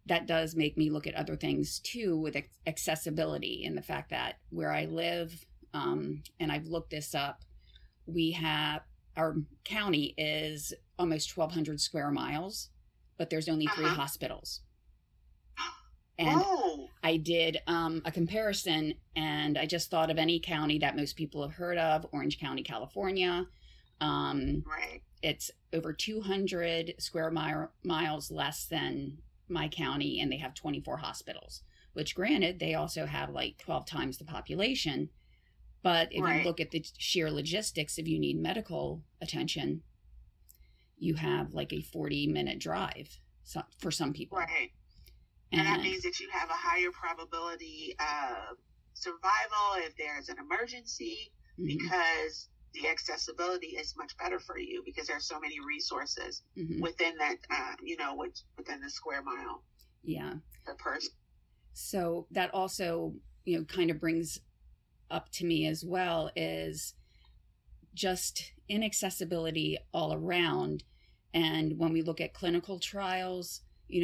that does make me look at other things too, with accessibility, and the fact that where I live, and I've looked this up, we have, our county is almost 1,200 square miles, but there's only three hospitals. And I did a comparison, and I just thought of any county that most people have heard of, Orange County, California. Right. It's over 200 square miles less than my county, and they have 24 hospitals, which granted, they also have like 12 times the population. But if you look at the sheer logistics, if you need medical attention, you have like a 40-minute drive for some people. Right. And that means that you have a higher probability of survival if there's an emergency, because the accessibility is much better for you because there's so many resources within that, within the square mile. Yeah. Per person. So that also, kind of brings up to me as well is just inaccessibility all around. And when we look at clinical trials,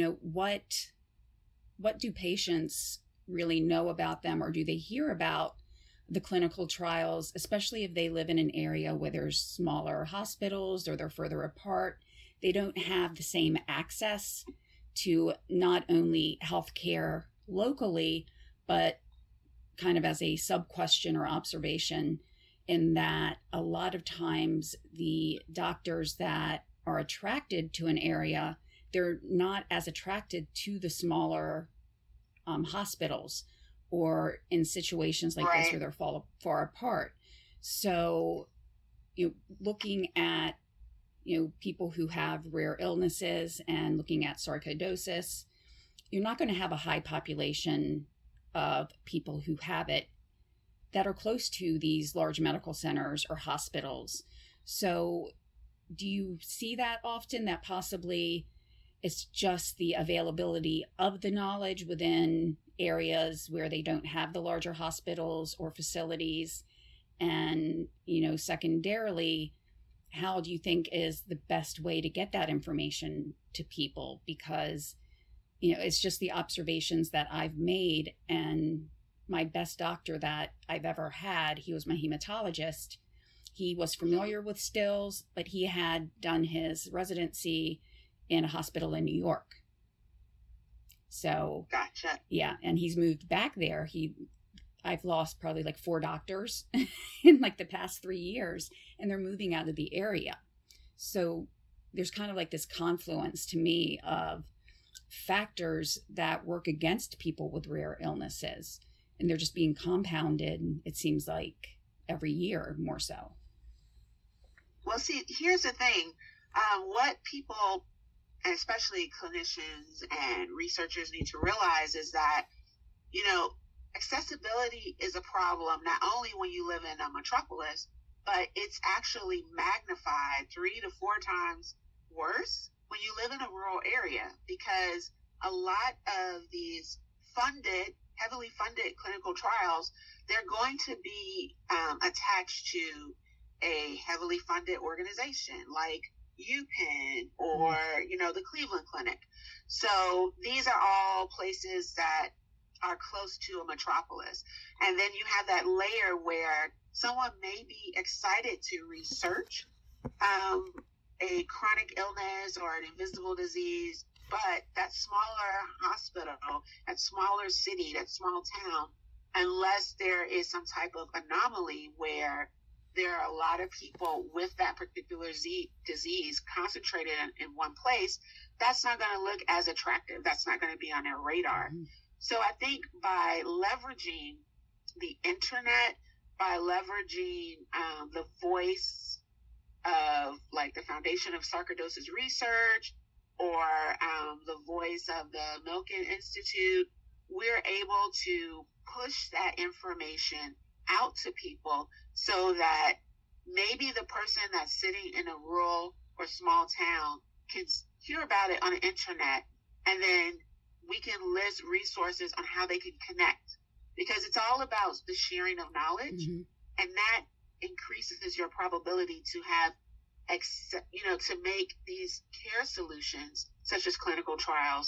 what do patients really know about them, or do they hear about the clinical trials, especially if they live in an area where there's smaller hospitals or they're further apart? They don't have the same access to not only healthcare locally, but kind of as a sub-question or observation, in that a lot of times the doctors that are attracted to an area, they're not as attracted to the smaller hospitals, or in situations like this where they're far apart. So, looking at, people who have rare illnesses and looking at sarcoidosis, you're not going to have a high population of people who have it that are close to these large medical centers or hospitals. So do you see that often, that possibly it's just the availability of the knowledge within areas where they don't have the larger hospitals or facilities? And, secondarily, how do you think is the best way to get that information to people? Because, it's just the observations that I've made. And my best doctor that I've ever had, he was my hematologist. He was familiar with stills, but he had done his residency in a hospital in New York. So, gotcha. Yeah, and he's moved back there. I've lost probably like 4 doctors in like the past 3 years, and they're moving out of the area. So there's kind of like this confluence to me of factors that work against people with rare illnesses, and they're just being compounded, it seems like, every year more so. Well, see, here's the thing. What people, and especially clinicians and researchers, need to realize is that, accessibility is a problem not only when you live in a metropolis, but it's actually magnified 3 to 4 times worse when you live in a rural area, because a lot of these heavily funded clinical trials, they're going to be attached to a heavily funded organization like UPenn or, the Cleveland Clinic. So these are all places that are close to a metropolis. And then you have that layer where someone may be excited to research a chronic illness or an invisible disease, but that smaller hospital, that smaller city, that small town, unless there is some type of anomaly where there are a lot of people with that particular disease concentrated in one place, that's not going to look as attractive. That's not going to be on their radar. Mm-hmm. So I think by leveraging the internet, by leveraging the voice of like the Foundation of Sarcoidosis Research or the voice of the Milken Institute, we're able to push that information out to people so that maybe the person that's sitting in a rural or small town can hear about it on the internet, and then we can list resources on how they can connect, because it's all about the sharing of knowledge. Mm-hmm. And that increases your probability to have, to make these care solutions, such as clinical trials,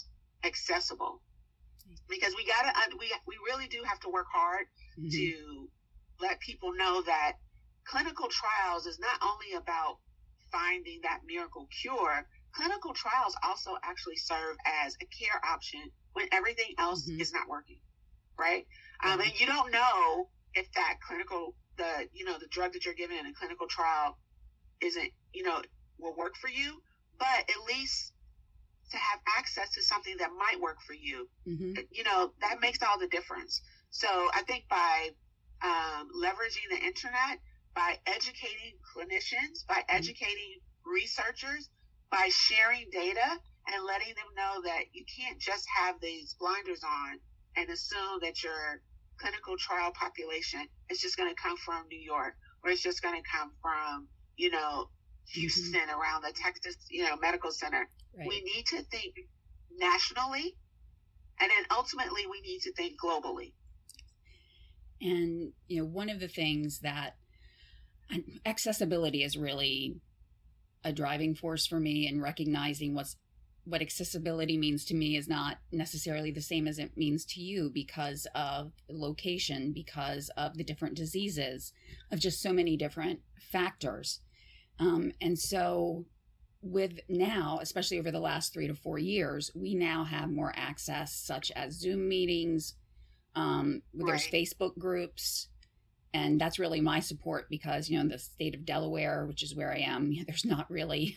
accessible, because we really do have to work hard to let people know that clinical trials is not only about finding that miracle cure. Clinical trials also actually serve as a care option when everything else is not working, right? And you don't know if that the drug that you're given in a clinical trial isn't, will work for you, but at least to have access to something that might work for you, that makes all the difference. So I think by leveraging the internet, by educating clinicians, by educating researchers, by sharing data and letting them know that you can't just have these blinders on and assume that your clinical trial population is just going to come from New York, or it's just going to come from, Houston around the Texas, medical center. Right. We need to think nationally, and then ultimately we need to think globally. And, one of the things that accessibility is really a driving force for me, and recognizing what accessibility means to me is not necessarily the same as it means to you, because of location, because of the different diseases, of just so many different factors. And so with now, especially over the last 3 to 4 years, we now have more access, such as Zoom meetings, there's Facebook groups. And that's really my support, because, in the state of Delaware, which is where I am, there's not really,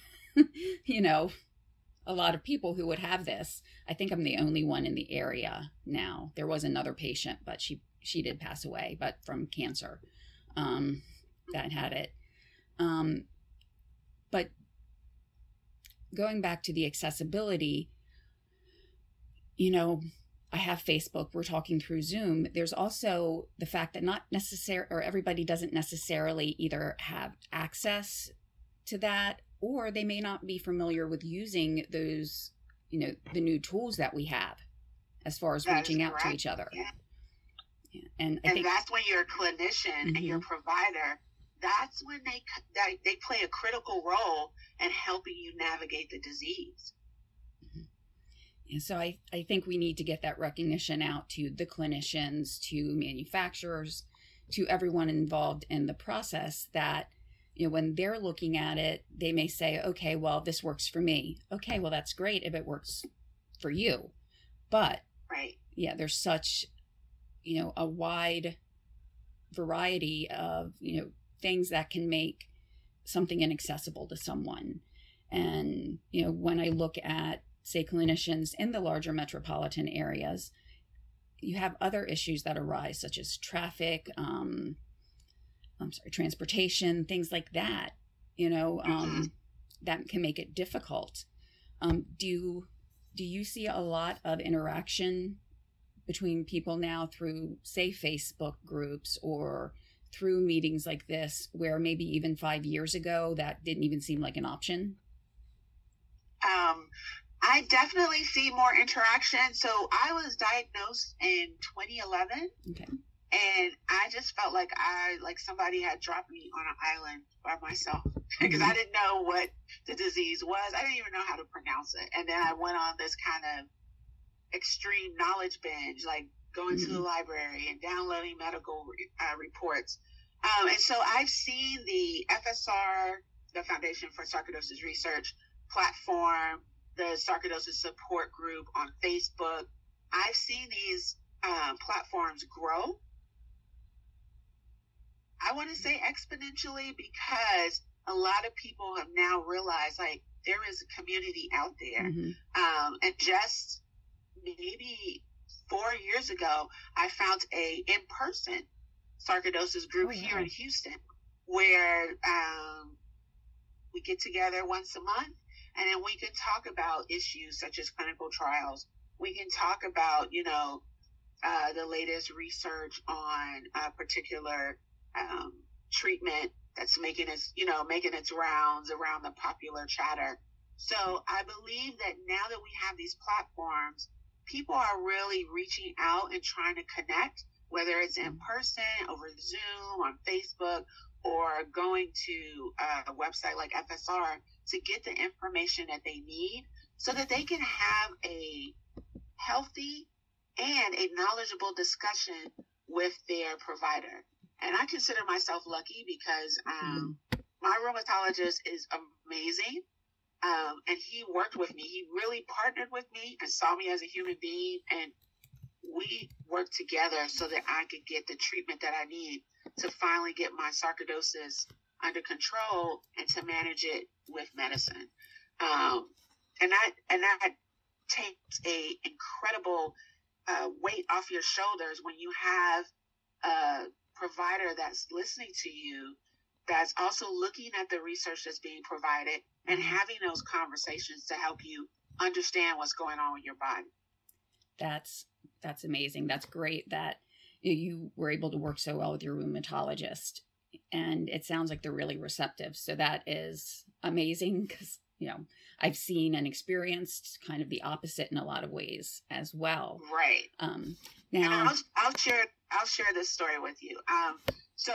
a lot of people who would have this. I think I'm the only one in the area now. There was another patient, but she did pass away, but from cancer, that had it. But going back to the accessibility, I have Facebook, we're talking through Zoom. There's also the fact that not necessarily, or everybody doesn't necessarily either have access to that, or they may not be familiar with using those, the new tools that we have as far as reaching out to each other. Yeah. Yeah. And that's when you're a clinician and your provider, that's when they play a critical role in helping you navigate the disease. And so I think we need to get that recognition out to the clinicians, to manufacturers, to everyone involved in the process, that, when they're looking at it, they may say, okay, well, this works for me. Okay, well, that's great if it works for you. But there's such, a wide variety of, things that can make something inaccessible to someone. And, when I look at, say, clinicians in the larger metropolitan areas, you have other issues that arise, such as traffic, transportation, things like that, that can make it difficult. Do you see a lot of interaction between people now through, say, Facebook groups or through meetings like this, where maybe even 5 years ago that didn't even seem like an option? I definitely see more interaction. So I was diagnosed in 2011. Okay. And I just felt like somebody had dropped me on an island by myself, because I didn't know what the disease was. I didn't even know how to pronounce it. And then I went on this kind of extreme knowledge binge, like going to the library and downloading medical reports. And so I've seen the FSR, the Foundation for Sarcoidosis Research platform, the sarcoidosis support group on Facebook. I've seen these platforms grow. I want to say exponentially, because a lot of people have now realized, like, there is a community out there. And just maybe 4 years ago, I found a in-person sarcoidosis group here in Houston, where we get together once a month, and then we can talk about issues such as clinical trials. We can talk about, the latest research on a particular treatment that's making its rounds around the popular chatter. So I believe that now that we have these platforms, people are really reaching out and trying to connect, whether it's in person, over Zoom, on Facebook, or going to a website like FSR to get the information that they need, so that they can have a healthy, and a knowledgeable discussion with their provider. And I consider myself lucky because my rheumatologist is amazing. And he worked with me. He really partnered with me and saw me as a human being. And we worked together so that I could get the treatment that I need to finally get my sarcoidosis under control and to manage it with medicine. And that takes a incredible weight off your shoulders when you have a provider that's listening to you, that's also looking at the research that's being provided and having those conversations to help you understand what's going on with your body. That's amazing. That's great that you were able to work so well with your rheumatologist, and it sounds like they're really receptive. So that is amazing, because I've seen and experienced kind of the opposite in a lot of ways as well. Right. Now I'll share this story with you. So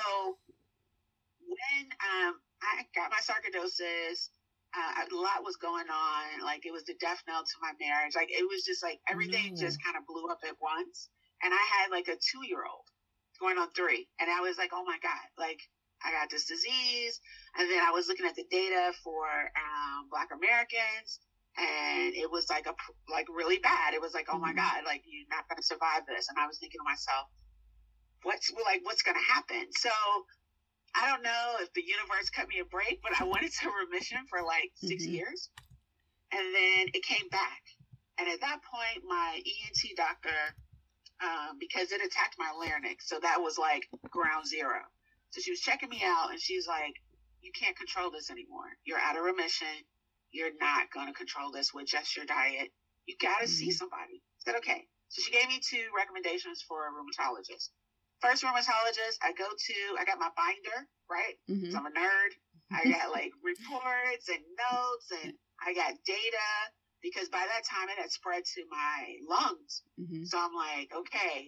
when I got my sarcoidosis, a lot was going on. Like, it was the death knell to my marriage. Like, it was just like everything just kind of blew up at once. And I had like a 2-year-old going on 3. And I was like, oh my God, like, I got this disease. And then I was looking at the data for Black Americans, and it was like really bad. It was like, oh my God, like, you're not going to survive this. And I was thinking to myself, what's going to happen? So I don't know if the universe cut me a break, but I went into remission for like 6 years, and then it came back. And at that point, my ENT doctor, because it attacked my larynx, so that was like ground zero. So she was checking me out, and she's like, you can't control this anymore. You're out of remission. You're not going to control this with just your diet. You got to see somebody. I said, okay. So she gave me 2 recommendations for a rheumatologist. First rheumatologist I got my binder, right? So I'm a nerd. I got like reports and notes, and I got data, because by that time it had spread to my lungs. So I'm like, okay,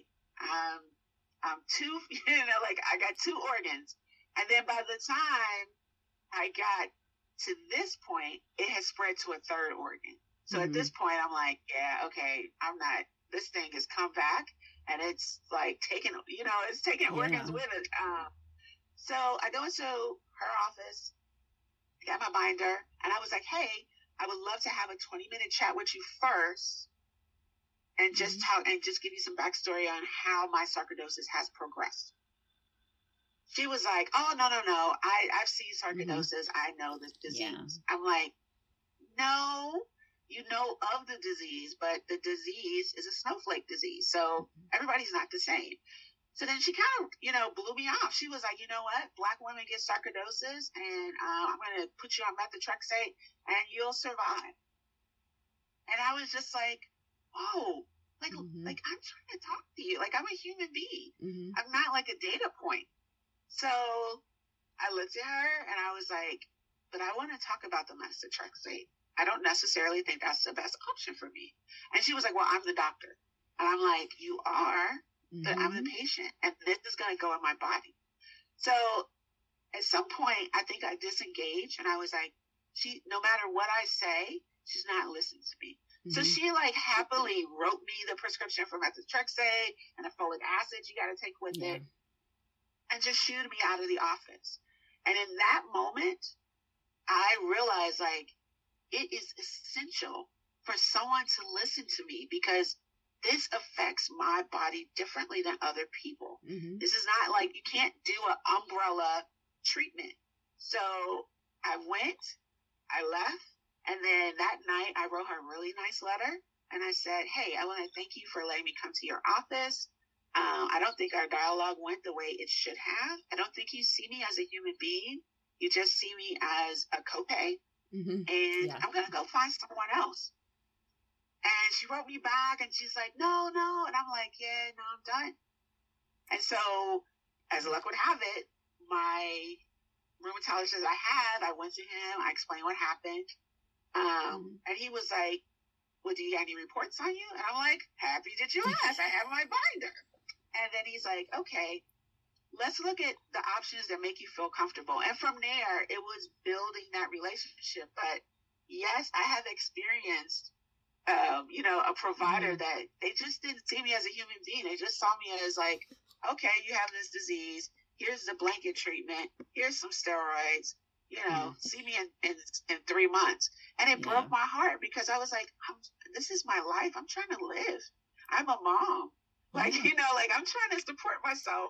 I'm 2, like, I got 2 organs. And then by the time I got to this point, it has spread to a 3rd organ. So at this point, I'm like, yeah, okay, this thing has come back, and it's like taking organs with it. So I go into her office, got my binder, and I was like, hey, I would love to have a 20-minute chat with you first, and just talk and just give you some backstory on how my sarcoidosis has progressed. She was like, oh, no. I've seen sarcoidosis. I know this disease. Yeah. I'm like, no, you know of the disease, but the disease is a snowflake disease. So everybody's not the same. So then she kind of, blew me off. She was like, you know what? Black women get sarcoidosis, and I'm going to put you on methotrexate, and you'll survive. And I was just like, oh, like I'm trying to talk to you. Like, I'm a human being. I'm not like a data point. So I looked at her, and I was like, but I want to talk about the methotrexate. I don't necessarily think that's the best option for me. And she was like, well, I'm the doctor. And I'm like, you are, but I'm the patient, and this is going to go in my body. So at some point, I think I disengaged, and I was like, no matter what I say, she's not listening to me. So she like happily wrote me the prescription for methotrexate and a folic acid you got to take with it, and just shooed me out of the office. And in that moment, I realized, like, it is essential for someone to listen to me, because this affects my body differently than other people. This is not like, you can't do an umbrella treatment. So I went, I left, and then that night I wrote her a really nice letter, and I said, hey, I want to thank you for letting me come to your office. I don't think our dialogue went the way it should have. I don't think you see me as a human being. You just see me as a copay. And I'm going to go find someone else. And she wrote me back, and she's like, no. And I'm like, yeah, no, I'm done. And so, as luck would have it, my rheumatologist I went to him, I explained what happened. And he was like, well, do you have any reports on you? And I'm like, happy that you asked. I have my binder. And then he's like, okay, let's look at the options that make you feel comfortable. And from there, it was building that relationship. But yes, I have experienced a provider that they just didn't see me as a human being. They just saw me as like, okay, you have this disease. Here's the blanket treatment. Here's some steroids. See me in 3 months. And it broke my heart because I was like, this is my life. I'm trying to live. I'm a mom. I'm trying to support myself.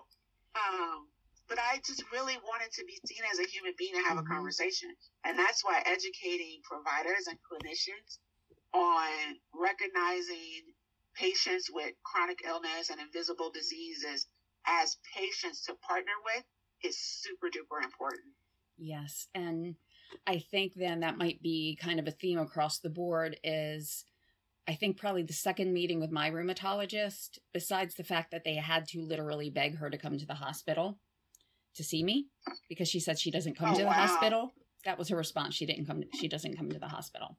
But I just really wanted to be seen as a human being and have a conversation. And that's why educating providers and clinicians on recognizing patients with chronic illness and invisible diseases as patients to partner with is super duper important. Yes. And I think then that might be kind of a theme across the board is I think probably the second meeting with my rheumatologist, besides the fact that they had to literally beg her to come to the hospital to see me because she said she doesn't come to the hospital. That was her response. She doesn't come to the hospital.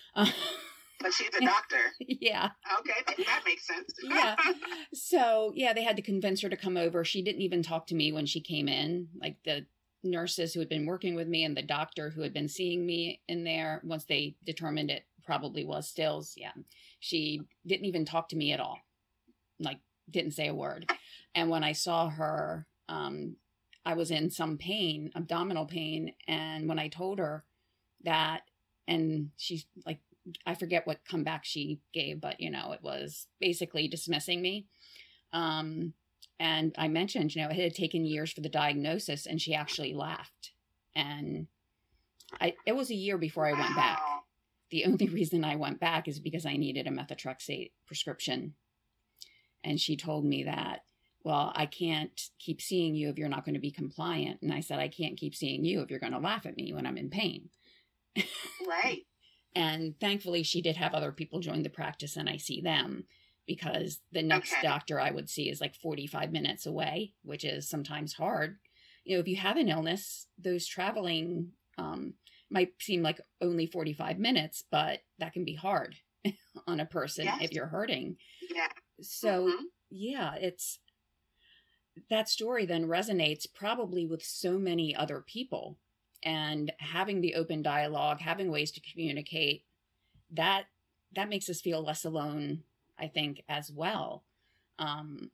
But she's a doctor. Yeah. Okay, that makes sense. Yeah. So, they had to convince her to come over. She didn't even talk to me when she came in. Like the nurses who had been working with me and the doctor who had been seeing me in there, once they determined it probably was Stills. Yeah. She didn't even talk to me at all. Like, didn't say a word. And when I saw her, I was in some pain, abdominal pain. And when I told her that, and she's like, I forget what comeback she gave, but it was basically dismissing me. And I mentioned, it had taken years for the diagnosis, and she actually laughed. And it was a year before I went back. The only reason I went back is because I needed a methotrexate prescription. And she told me that, well, I can't keep seeing you if you're not going to be compliant. And I said, I can't keep seeing you if you're going to laugh at me when I'm in pain. Right. And thankfully, she did have other people join the practice, and I see them because the next doctor I would see is like 45 minutes away, which is sometimes hard. If you have an illness, those traveling might seem like only 45 minutes, but that can be hard on a person if you're hurting. Yeah. So, it's that story then resonates probably with so many other people. And having the open dialogue, having ways to communicate, that makes us feel less alone, I think, as well. And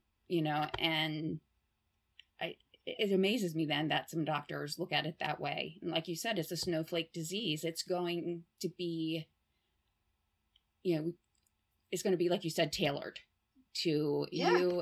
it amazes me then that some doctors look at it that way. And like you said, it's a snowflake disease. It's going to be, it's going to be, like you said, tailored to you.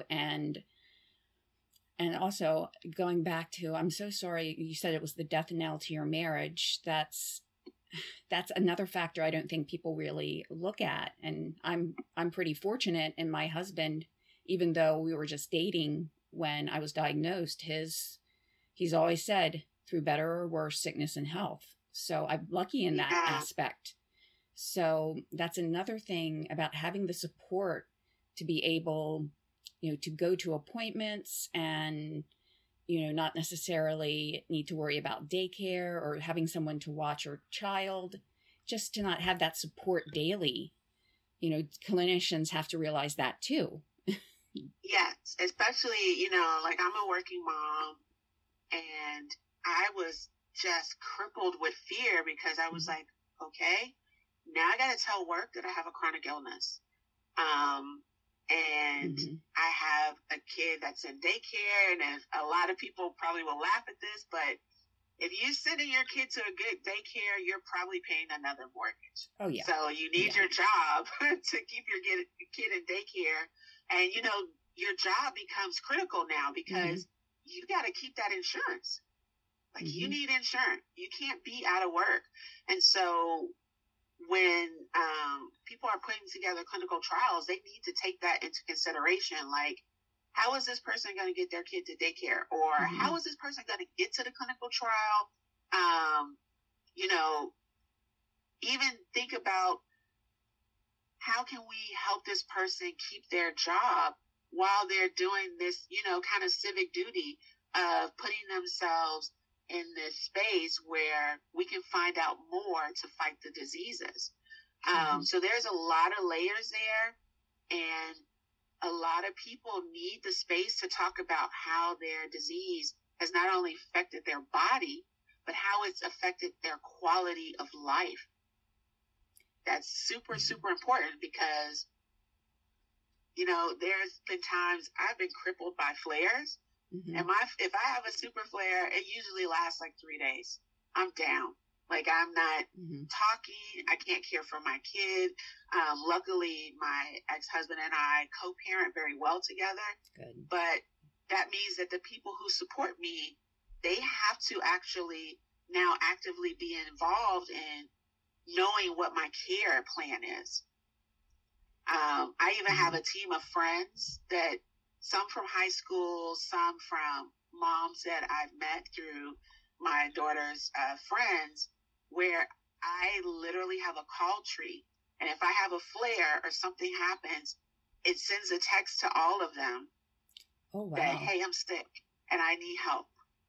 And also going back to, I'm so sorry, you said it was the death knell to your marriage. That's another factor I don't think people really look at. And I'm pretty fortunate in my husband, even though we were just dating when I was diagnosed, he's always said through better or worse sickness and health. So I'm lucky in that aspect. So that's another thing about having the support to be able to go to appointments and, not necessarily need to worry about daycare or having someone to watch your child, just to not have that support daily. Clinicians have to realize that too. Yes, especially, like I'm a working mom and I was just crippled with fear because I was like, okay, now I got to tell work that I have a chronic illness. And I have a kid that's in daycare, and a lot of people probably will laugh at this, but if you're sending your kid to a good daycare, you're probably paying another mortgage. Oh, yeah. So you need your job to keep your kid in daycare. And, your job becomes critical now because you got to keep that insurance. Like you need insurance. You can't be out of work. And so when people are putting together clinical trials, they need to take that into consideration. Like, how is this person going to get their kid to daycare? Or how is this person going to get to the clinical trial? Even think about how can we help this person keep their job while they're doing this, kind of civic duty of putting themselves in this space where we can find out more to fight the diseases. So there's a lot of layers there, and a lot of people need the space to talk about how their disease has not only affected their body, but how it's affected their quality of life. That's super, super important because, you know, there's been times I've been crippled by flares. Mm-hmm. And if I have a super flare, it usually lasts like 3 days. I'm down. Like, I'm not talking. I can't care for my kid. Luckily, my ex-husband and I co-parent very well together. Good. But that means that the people who support me, they have to actually now actively be involved in knowing what my care plan is. I even have a team of friends that some from high school, some from moms that I've met through my daughter's friends, where I literally have a call tree. And if I have a flare or something happens, it sends a text to all of them. Oh, wow. That, hey, I'm sick and I need help.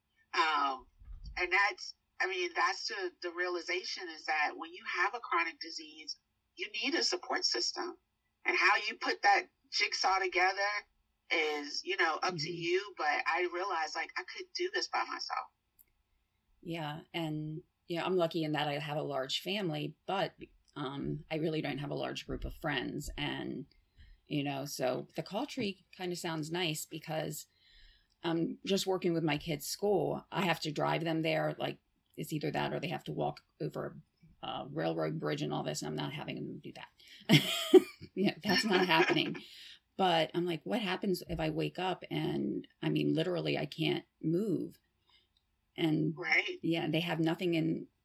And that's the realization is that when you have a chronic disease, you need a support system. And how you put that jigsaw together is, you know, up to you. But I realized, like, I could do this by myself. Yeah. And, you know, I'm lucky in that I have a large family, but I really don't have a large group of friends. And, you know, so the call tree kind of sounds nice because just working with my kids' school, I have to drive them there. Like, it's either that or they have to walk over a railroad bridge and all this. And I'm not having them do that. Yeah, that's not happening. But I'm like, what happens if I wake up and, I mean, literally I can't move? And right. Yeah, they have nothing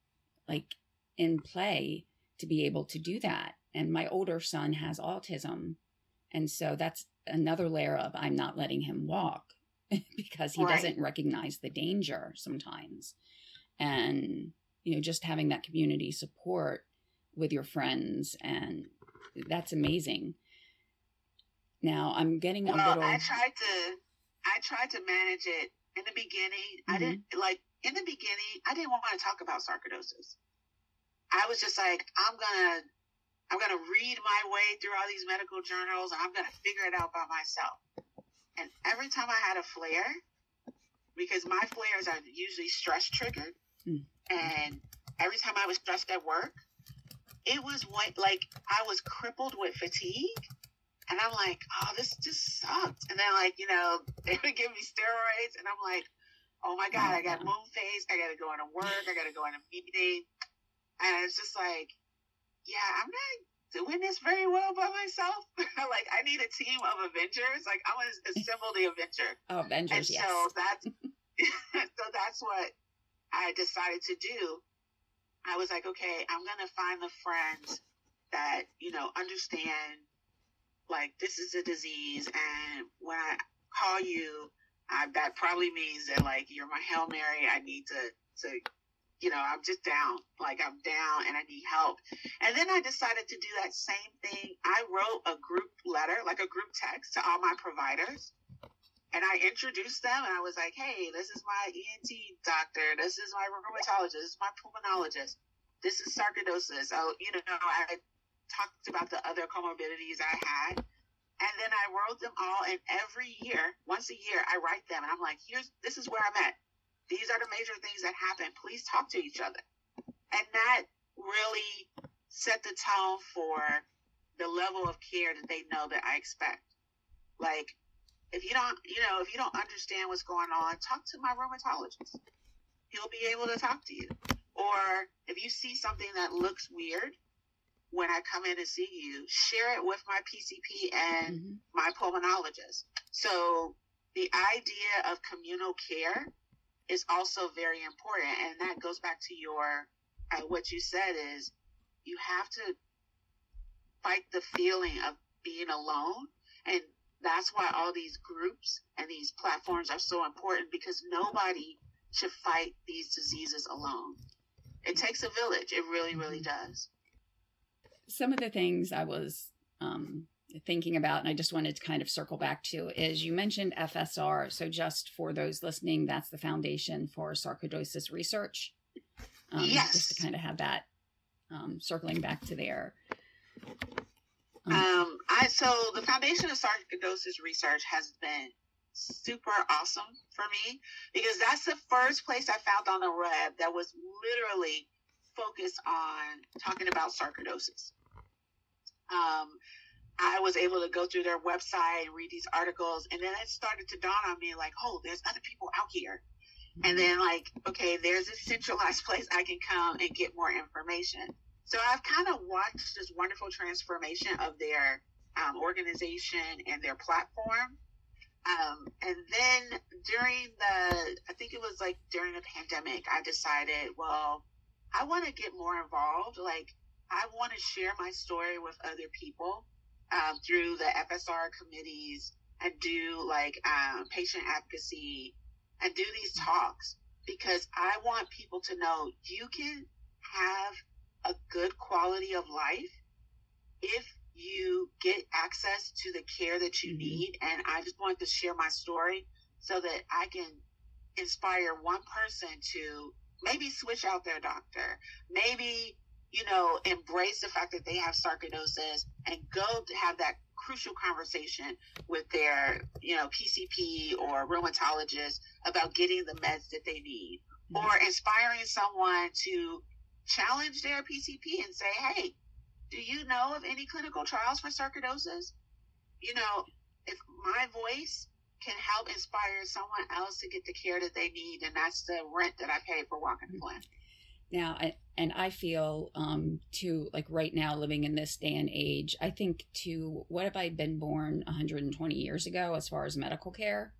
in play to be able to do that. And my older son has autism. And so that's another layer of I'm not letting him walk because he doesn't recognize the danger sometimes. And, you know, just having that community support with your friends, and that's amazing. Now I'm getting a little. I tried to manage it in the beginning. I didn't I didn't want to talk about sarcoidosis. I was just like, I'm gonna read my way through all these medical journals and I'm gonna figure it out by myself. And every time I had a flare, because my flares are usually stress triggered, and every time I was stressed at work, it was like I was crippled with fatigue. And I'm like, oh, this just sucked. And then, like, you know, they would give me steroids. And I'm like, oh, my God, I got moon phase. I got to go into work. I got to go in a meeting. And it's just like, yeah, I'm not doing this very well by myself. Like, I need a team of Avengers. Like, I want to assemble the Avenger. Oh, Avengers, and yes. So that's what I decided to do. I was like, okay, I'm going to find the friends that, you know, understand, like, this is a disease. And when I call you, that probably means that, like, you're my Hail Mary. I need to, you know, I'm just down. Like, I'm down and I need help. And then I decided to do that same thing. I wrote a group letter, like a group text to all my providers. And I introduced them and I was like, hey, this is my ENT doctor. This is my rheumatologist. This is my pulmonologist. This is sarcoidosis. Oh, you know, I talked about the other comorbidities I had. And then I wrote them all. And every year, once a year, I write them. And I'm like, this is where I'm at. These are the major things that happen. Please talk to each other. And that really set the tone for the level of care that they know that I expect. Like, if you don't understand what's going on, talk to my rheumatologist. He'll be able to talk to you. Or if you see something that looks weird when I come in to see you, share it with my PCP and my pulmonologist. So the idea of communal care is also very important. And that goes back to your, what you said is you have to fight the feeling of being alone. And that's why all these groups and these platforms are so important, because nobody should fight these diseases alone. It takes a village. It really, really does. Some of the things I was thinking about, and I just wanted to kind of circle back to, is you mentioned FSR. So just for those listening, that's the Foundation for Sarcoidosis Research. Yes. Just to kind of have that circling back to there. So the Foundation of Sarcoidosis Research has been super awesome for me, because that's the first place I found on the web that was literally focused on talking about sarcoidosis. I was able to go through their website and read these articles, and then it started to dawn on me like, oh, there's other people out here. And then like, okay, there's a centralized place I can come and get more information. So I've kind of watched this wonderful transformation of their organization and their platform. And then I think it was like during the pandemic, I decided, well, I want to get more involved. Like, I want to share my story with other people through the FSR committees and do like patient advocacy and do these talks, because I want people to know you can have a good quality of life if you get access to the care that you need. And I just wanted to share my story so that I can inspire one person to maybe switch out their doctor, maybe, embrace the fact that they have sarcoidosis and go to have that crucial conversation with their, PCP or rheumatologist about getting the meds that they need, or inspiring someone to challenge their PCP and say, hey, do you know of any clinical trials for sarcoidosis? If my voice can help inspire someone else to get the care that they need, and that's the rent that I pay for walking the plan. Now, I feel, too, like right now living in this day and age, I think to what if I'd been born 120 years ago as far as medical care,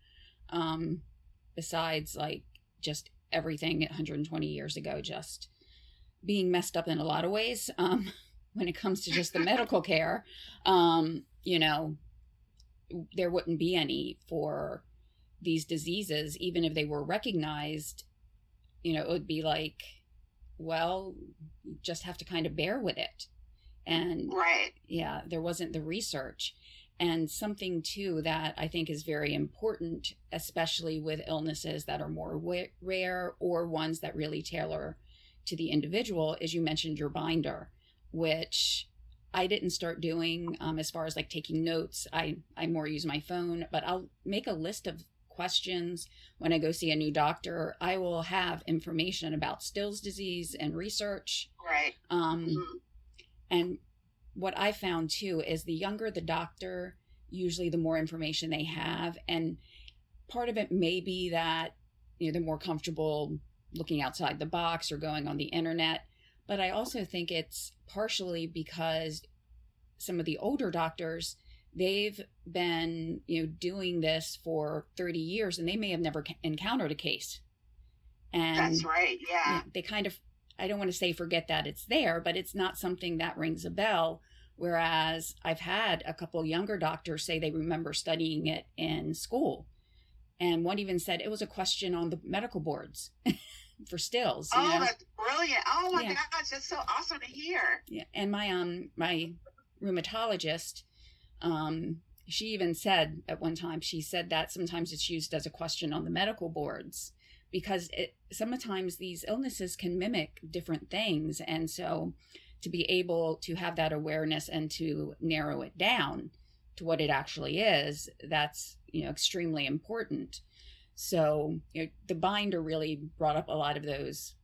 besides like just everything 120 years ago, just being messed up in a lot of ways, when it comes to just the medical care, there wouldn't be any for these diseases, even if they were recognized. It would be like, well, you just have to kind of bear with it. And right. Yeah, there wasn't the research. And something too that I think is very important, especially with illnesses that are more rare or ones that really tailor to the individual, is you mentioned your binder, which I didn't start doing as far as like taking notes. I more use my phone, but I'll make a list of questions when I go see a new doctor. I will have information about Still's disease and research. Right. And what I found too is the younger the doctor, usually the more information they have. And part of it may be that, they're more comfortable looking outside the box or going on the internet. But I also think it's partially because some of the older doctors, they've been, doing this for 30 years and they may have never encountered a case. And that's right. Yeah. They kind of, I don't want to say forget that it's there, but it's not something that rings a bell. Whereas I've had a couple younger doctors say they remember studying it in school. And one even said it was a question on the medical boards for Stills. That's brilliant. Oh my gosh, that's so awesome to hear. Yeah. And my rheumatologist, she even said at one time, she said that sometimes it's used as a question on the medical boards because sometimes these illnesses can mimic different things. And so to be able to have that awareness and to narrow it down to what it actually is, that's, extremely important. So, the binder really brought up a lot of those,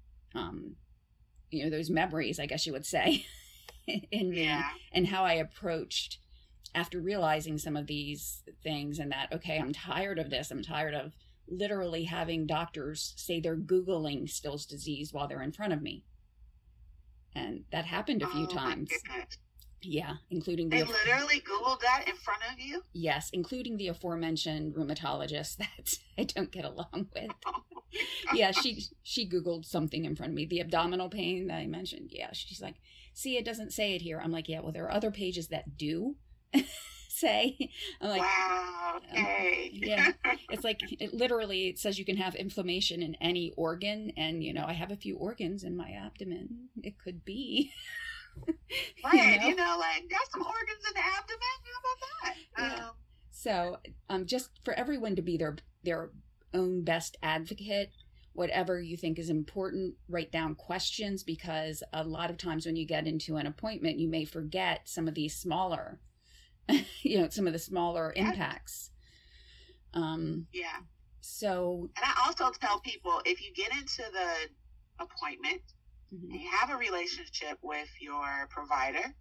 those memories, I guess you would say, in me, and how I approached after realizing some of these things, and that, okay, I'm tired of this. I'm tired of literally having doctors say they're Googling Still's disease while they're in front of me. And that happened a few times. Yeah, including they literally Googled that in front of you? Yes, including the aforementioned rheumatologist that I don't get along with. Yeah, she Googled something in front of me. The abdominal pain that I mentioned. Yeah, she's like, see, it doesn't say it here. I'm like, yeah, well, there are other pages that do say. I'm like, wow, okay. Yeah, it's like, it says you can have inflammation in any organ. And, I have a few organs in my abdomen. It could be. Right, got some organs in the abdomen. How about that? Yeah. So, just for everyone to be their own best advocate, whatever you think is important, write down questions, because a lot of times when you get into an appointment, you may forget some of these smaller, some of the smaller impacts. Yeah. So, and I also tell people, if you get into the appointment, and you have a relationship with your provider,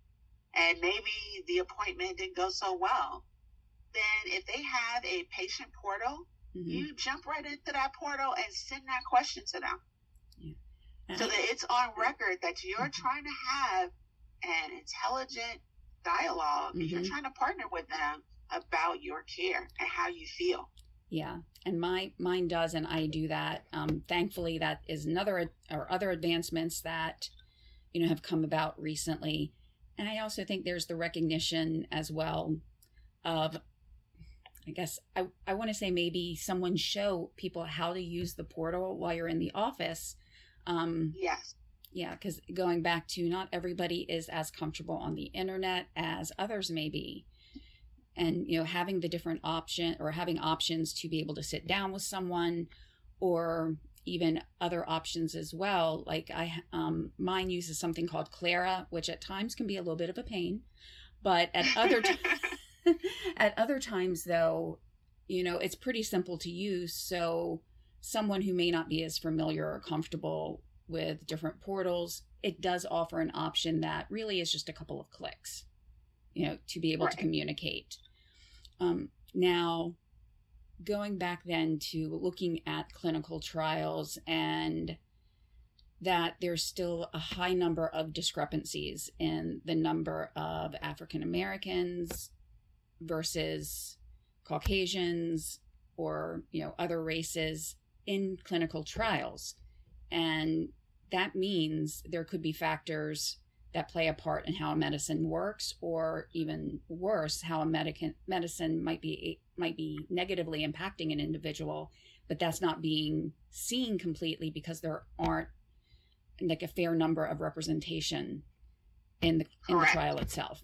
and maybe the appointment didn't go so well, then if they have a patient portal, you jump right into that portal and send that question to them. Yeah. So that it's on record that you're trying to have an intelligent dialogue. You're trying to partner with them about your care and how you feel. Yeah, and mine does, and I do that. Thankfully, that is other advancements that have come about recently. And I also think there's the recognition as well of, I guess I want to say, maybe someone show people how to use the portal while you're in the office. Yes. Yeah, because going back to, not everybody is as comfortable on the internet as others may be. And, having the different having options to be able to sit down with someone, or even other options as well. Like mine uses something called Clara, which at times can be a little bit of a pain, but at other times though, it's pretty simple to use. So someone who may not be as familiar or comfortable with different portals, it does offer an option that really is just a couple of clicks, to be able to communicate. Now, going back then to looking at clinical trials, and that there's still a high number of discrepancies in the number of African Americans versus Caucasians or, other races in clinical trials. And that means there could be factors that play a part in how a medicine works, or even worse, how a medicine might be negatively impacting an individual, but that's not being seen completely because there aren't like a fair number of representation in the trial itself.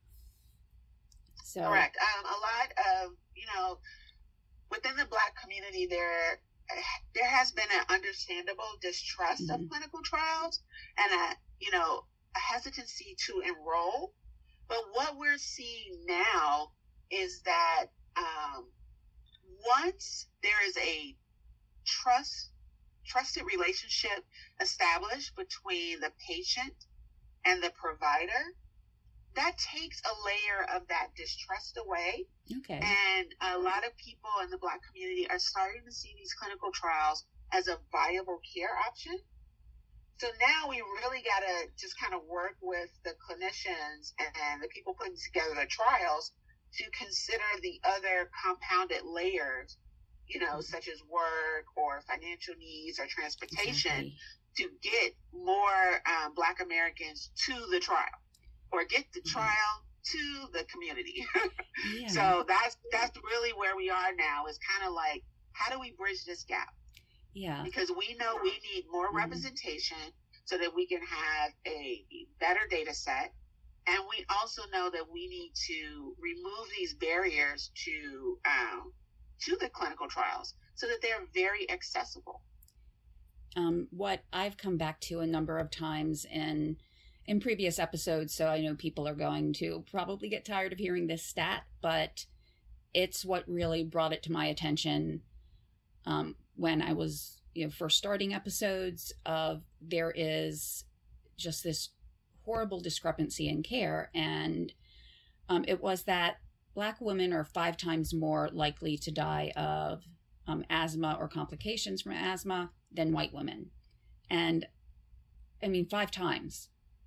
So correct. A lot of within the Black community, there has been an understandable distrust of clinical trials, and a hesitancy to enroll. But what we're seeing now is that once there is a trusted relationship established between the patient and the provider, that takes a layer of that distrust away. Okay. And a lot of people in the Black community are starting to see these clinical trials as a viable care option. So now we really got to just kind of work with the clinicians and the people putting together the trials to consider the other compounded layers, such as work or financial needs or transportation, to get more Black Americans to the trial, or get the trial to the community. Yeah. So that's really where we are now, is kind of like, how do we bridge this gap? Yeah. Because we know we need more representation so that we can have a better data set. And we also know that we need to remove these barriers to the clinical trials so that they're very accessible. What I've come back to a number of times in previous episodes, so I know people are going to probably get tired of hearing this stat, but it's what really brought it to my attention when I was first starting episodes of, there is just this horrible discrepancy in care. And it was that Black women are 5 times more likely to die of asthma or complications from asthma than white women. And I mean, 5 times,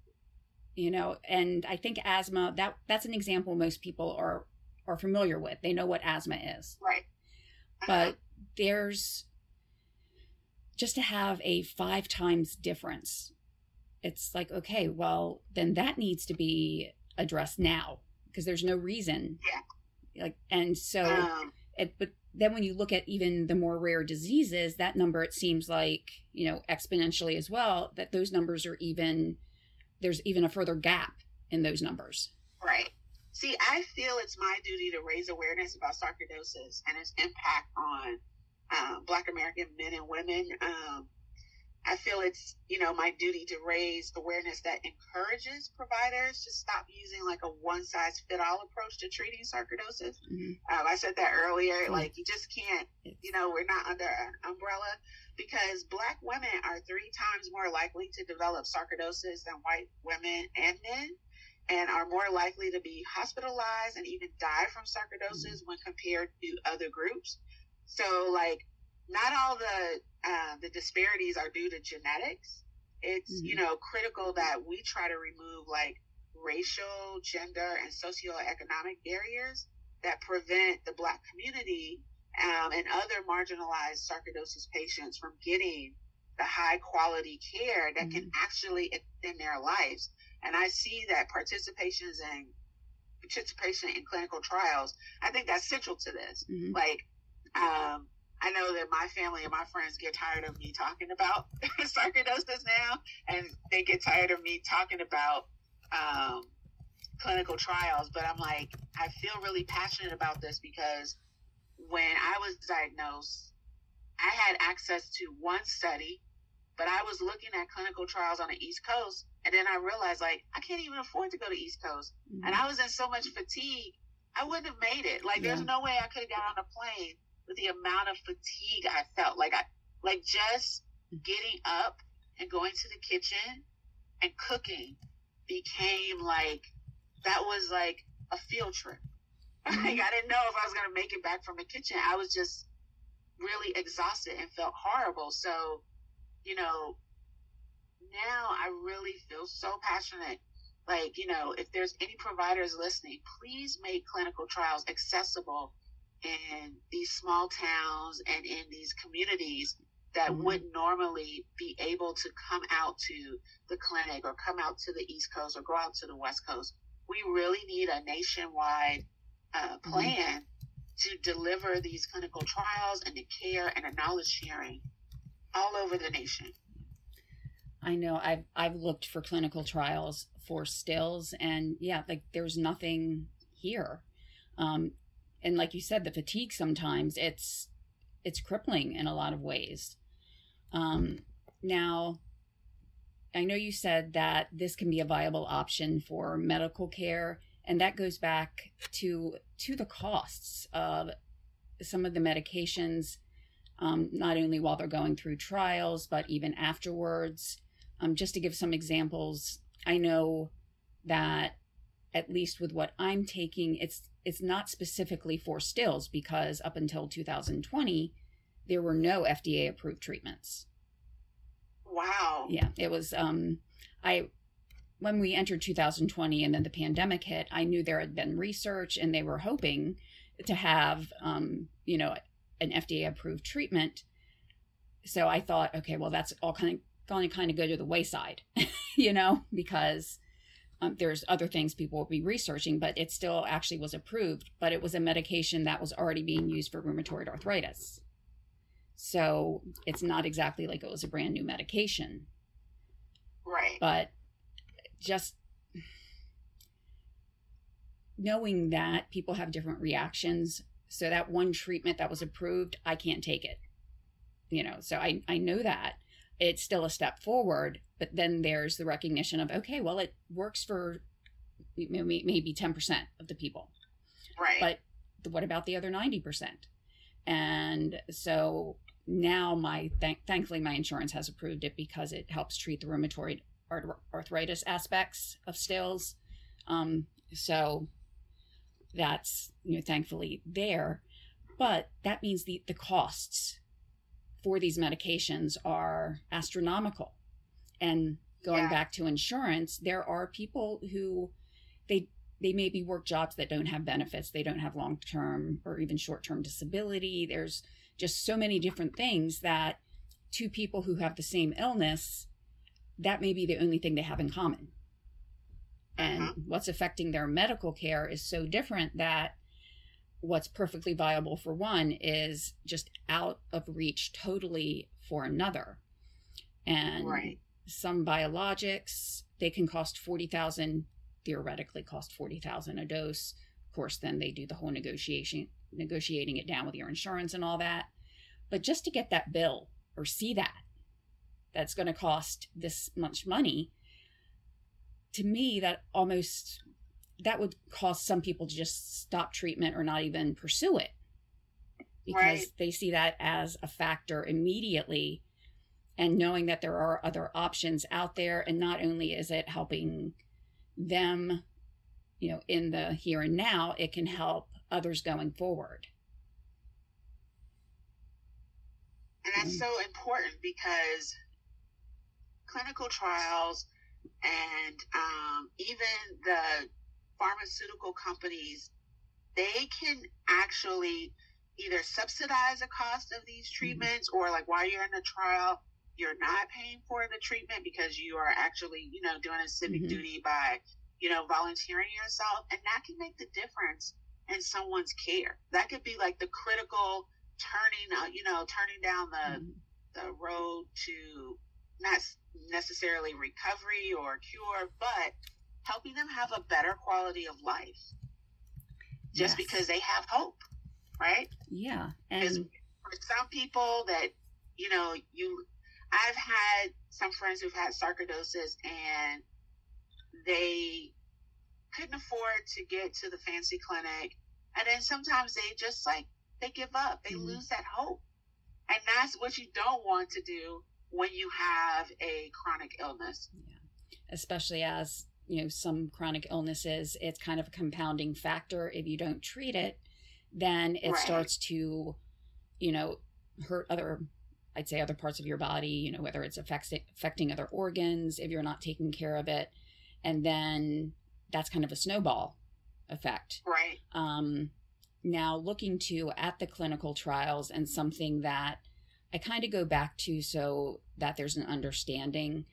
and I think asthma, that's an example most people are familiar with. They know what asthma is. Right. But there's, just to have a 5 times difference, it's like, okay, well, then that needs to be addressed now, because there's no reason. Yeah. And so, but then when you look at even the more rare diseases, that number, it seems like, exponentially as well, that those numbers are there's even a further gap in those numbers. Right. See, I feel it's my duty to raise awareness about sarcoidosis and its impact on Black American men and women. I feel it's, my duty to raise awareness that encourages providers to stop using like a one-size-fit-all approach to treating sarcoidosis. Mm-hmm. I said that earlier, mm-hmm. Like you just can't, we're not under an umbrella, because Black women are 3 times more likely to develop sarcoidosis than white women and men. and are more likely to be hospitalized and even die from sarcoidosis when compared to other groups. So, like, not all the disparities are due to genetics. It's critical that we try to remove like racial, gender, and socioeconomic barriers that prevent the Black community and other marginalized sarcoidosis patients from getting the high quality care that can actually extend their lives. And I see that participation in clinical trials, I think that's central to this. Like, I know that my family and my friends get tired of me talking about sarcoidosis now, and they get tired of me talking about clinical trials. But I'm like, I feel really passionate about this because when I was diagnosed, I had access to one study, but I was looking at clinical trials on the East Coast, and then I realized, like, I can't even afford to go to East Coast. And I was in so much fatigue, I wouldn't have made it. Like, there's no way I could have got on a plane with the amount of fatigue I felt. Like, just getting up and going to the kitchen and cooking became like, that was like a field trip. Like, I didn't know if I was going to make it back from the kitchen. I was just really exhausted and felt horrible. So, now I really feel so passionate. Like, if there's any providers listening, please make clinical trials accessible in these small towns and in these communities that wouldn't normally be able to come out to the clinic or come out to the East Coast or go out to the West Coast. We really need a nationwide plan to deliver these clinical trials and the care and the knowledge sharing all over the nation. I know I've looked for clinical trials for stills, and like, there's nothing here. And like you said, the fatigue sometimes it's crippling in a lot of ways. Now, I know you said that this can be a viable option for medical care, and that goes back to the costs of some of the medications, not only while they're going through trials, but even afterwards. Just to give some examples, I know that at least with what I'm taking, it's not specifically for stills, because up until 2020, there were no FDA approved treatments. Wow. Yeah, it was, when we entered 2020 and then the pandemic hit, I knew there had been research and they were hoping to have, an FDA approved treatment. So I thought, okay, well, that's all going to kind of go to the wayside, because there's other things people will be researching, but it still actually was approved, but it was a medication that was already being used for rheumatoid arthritis. So it's not exactly like it was a brand new medication. Right. But just knowing that people have different reactions. So that one treatment that was approved, I can't take it. So I know that. It's still a step forward, but then there's the recognition of, okay, well, it works for maybe 10% of the people. Right. But what about the other 90%? And so now thankfully my insurance has approved it because it helps treat the rheumatoid arthritis aspects of stills. So that's, thankfully there, but that means the costs for these medications are astronomical. And going back to insurance, there are people who they maybe work jobs that don't have benefits. They don't have long-term or even short-term disability. There's just so many different things that two people who have the same illness, that may be the only thing they have in common. And what's affecting their medical care is so different that what's perfectly viable for one is just out of reach totally for another. And some biologics, they can cost $40,000, theoretically cost $40,000 a dose. Of course, then they do the whole negotiating it down with your insurance and all that. But just to get that bill or see that's going to cost this much money, to me, that would cause some people to just stop treatment or not even pursue it, because they see that as a factor immediately, and knowing that there are other options out there. And not only is it helping them in the here and now, it can help others going forward. And that's so important, because clinical trials and even the pharmaceutical companies, they can actually either subsidize the cost of these treatments, or like while you're in a trial, you're not paying for the treatment because you are actually, doing a civic duty by, volunteering yourself. And that can make the difference in someone's care. That could be like the critical turning down the road to not necessarily recovery or cure, but helping them have a better quality of life just because they have hope, right? Yeah. And for some people that, I've had some friends who've had sarcoidosis and they couldn't afford to get to the fancy clinic. And then sometimes they just they give up. They lose that hope. And that's what you don't want to do when you have a chronic illness. Yeah. Especially as, some chronic illnesses, it's kind of a compounding factor. If you don't treat it, then it starts to, hurt other parts of your body, whether it's affecting other organs, if you're not taking care of it. And then that's kind of a snowball effect. Right. Now looking at the clinical trials, and something that I kind of go back to so that there's an understanding,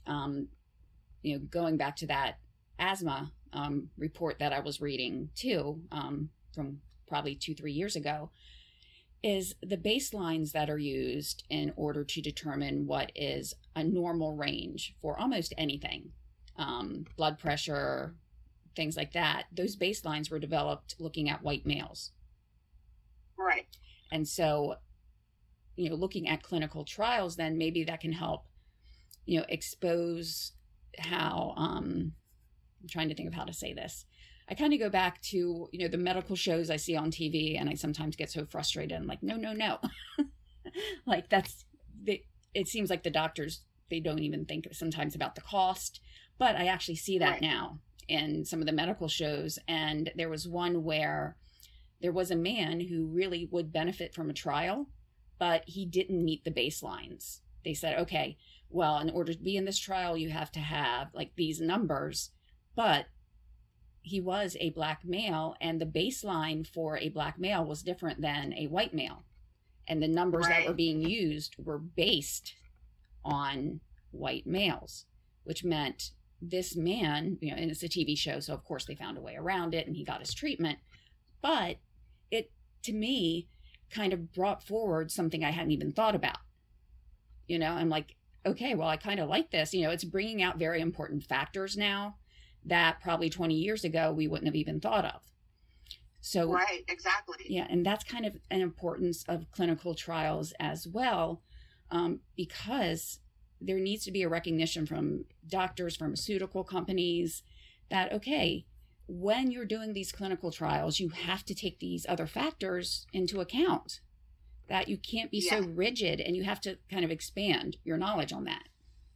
going back to that asthma report that I was reading too, from probably 2-3 years ago, is the baselines that are used in order to determine what is a normal range for almost anything, blood pressure, things like that. Those baselines were developed looking at white males. Right. And so, looking at clinical trials, then maybe that can help, expose how, I'm trying to think of how to say this. I kind of go back to, the medical shows I see on TV, and I sometimes get so frustrated. I'm like, no. Like it seems like the doctors, they don't even think sometimes about the cost, but I actually see that now in some of the medical shows. And there was one where there was a man who really would benefit from a trial, but he didn't meet the baselines. They said, okay, well, in order to be in this trial, you have to have like these numbers, but he was a black male, and the baseline for a black male was different than a white male. And the numbers that were being used were based on white males, which meant this man, and it's a TV show, so of course they found a way around it and he got his treatment. But it, to me, kind of brought forward something I hadn't even thought about. I'm like, okay, well, I kind of like this. It's bringing out very important factors now that probably 20 years ago we wouldn't have even thought of. So, right, exactly. Yeah, and that's kind of an importance of clinical trials as well, because there needs to be a recognition from doctors, pharmaceutical companies, that, okay, when you're doing these clinical trials, you have to take these other factors into account, that you can't be so rigid, and you have to kind of expand your knowledge on that.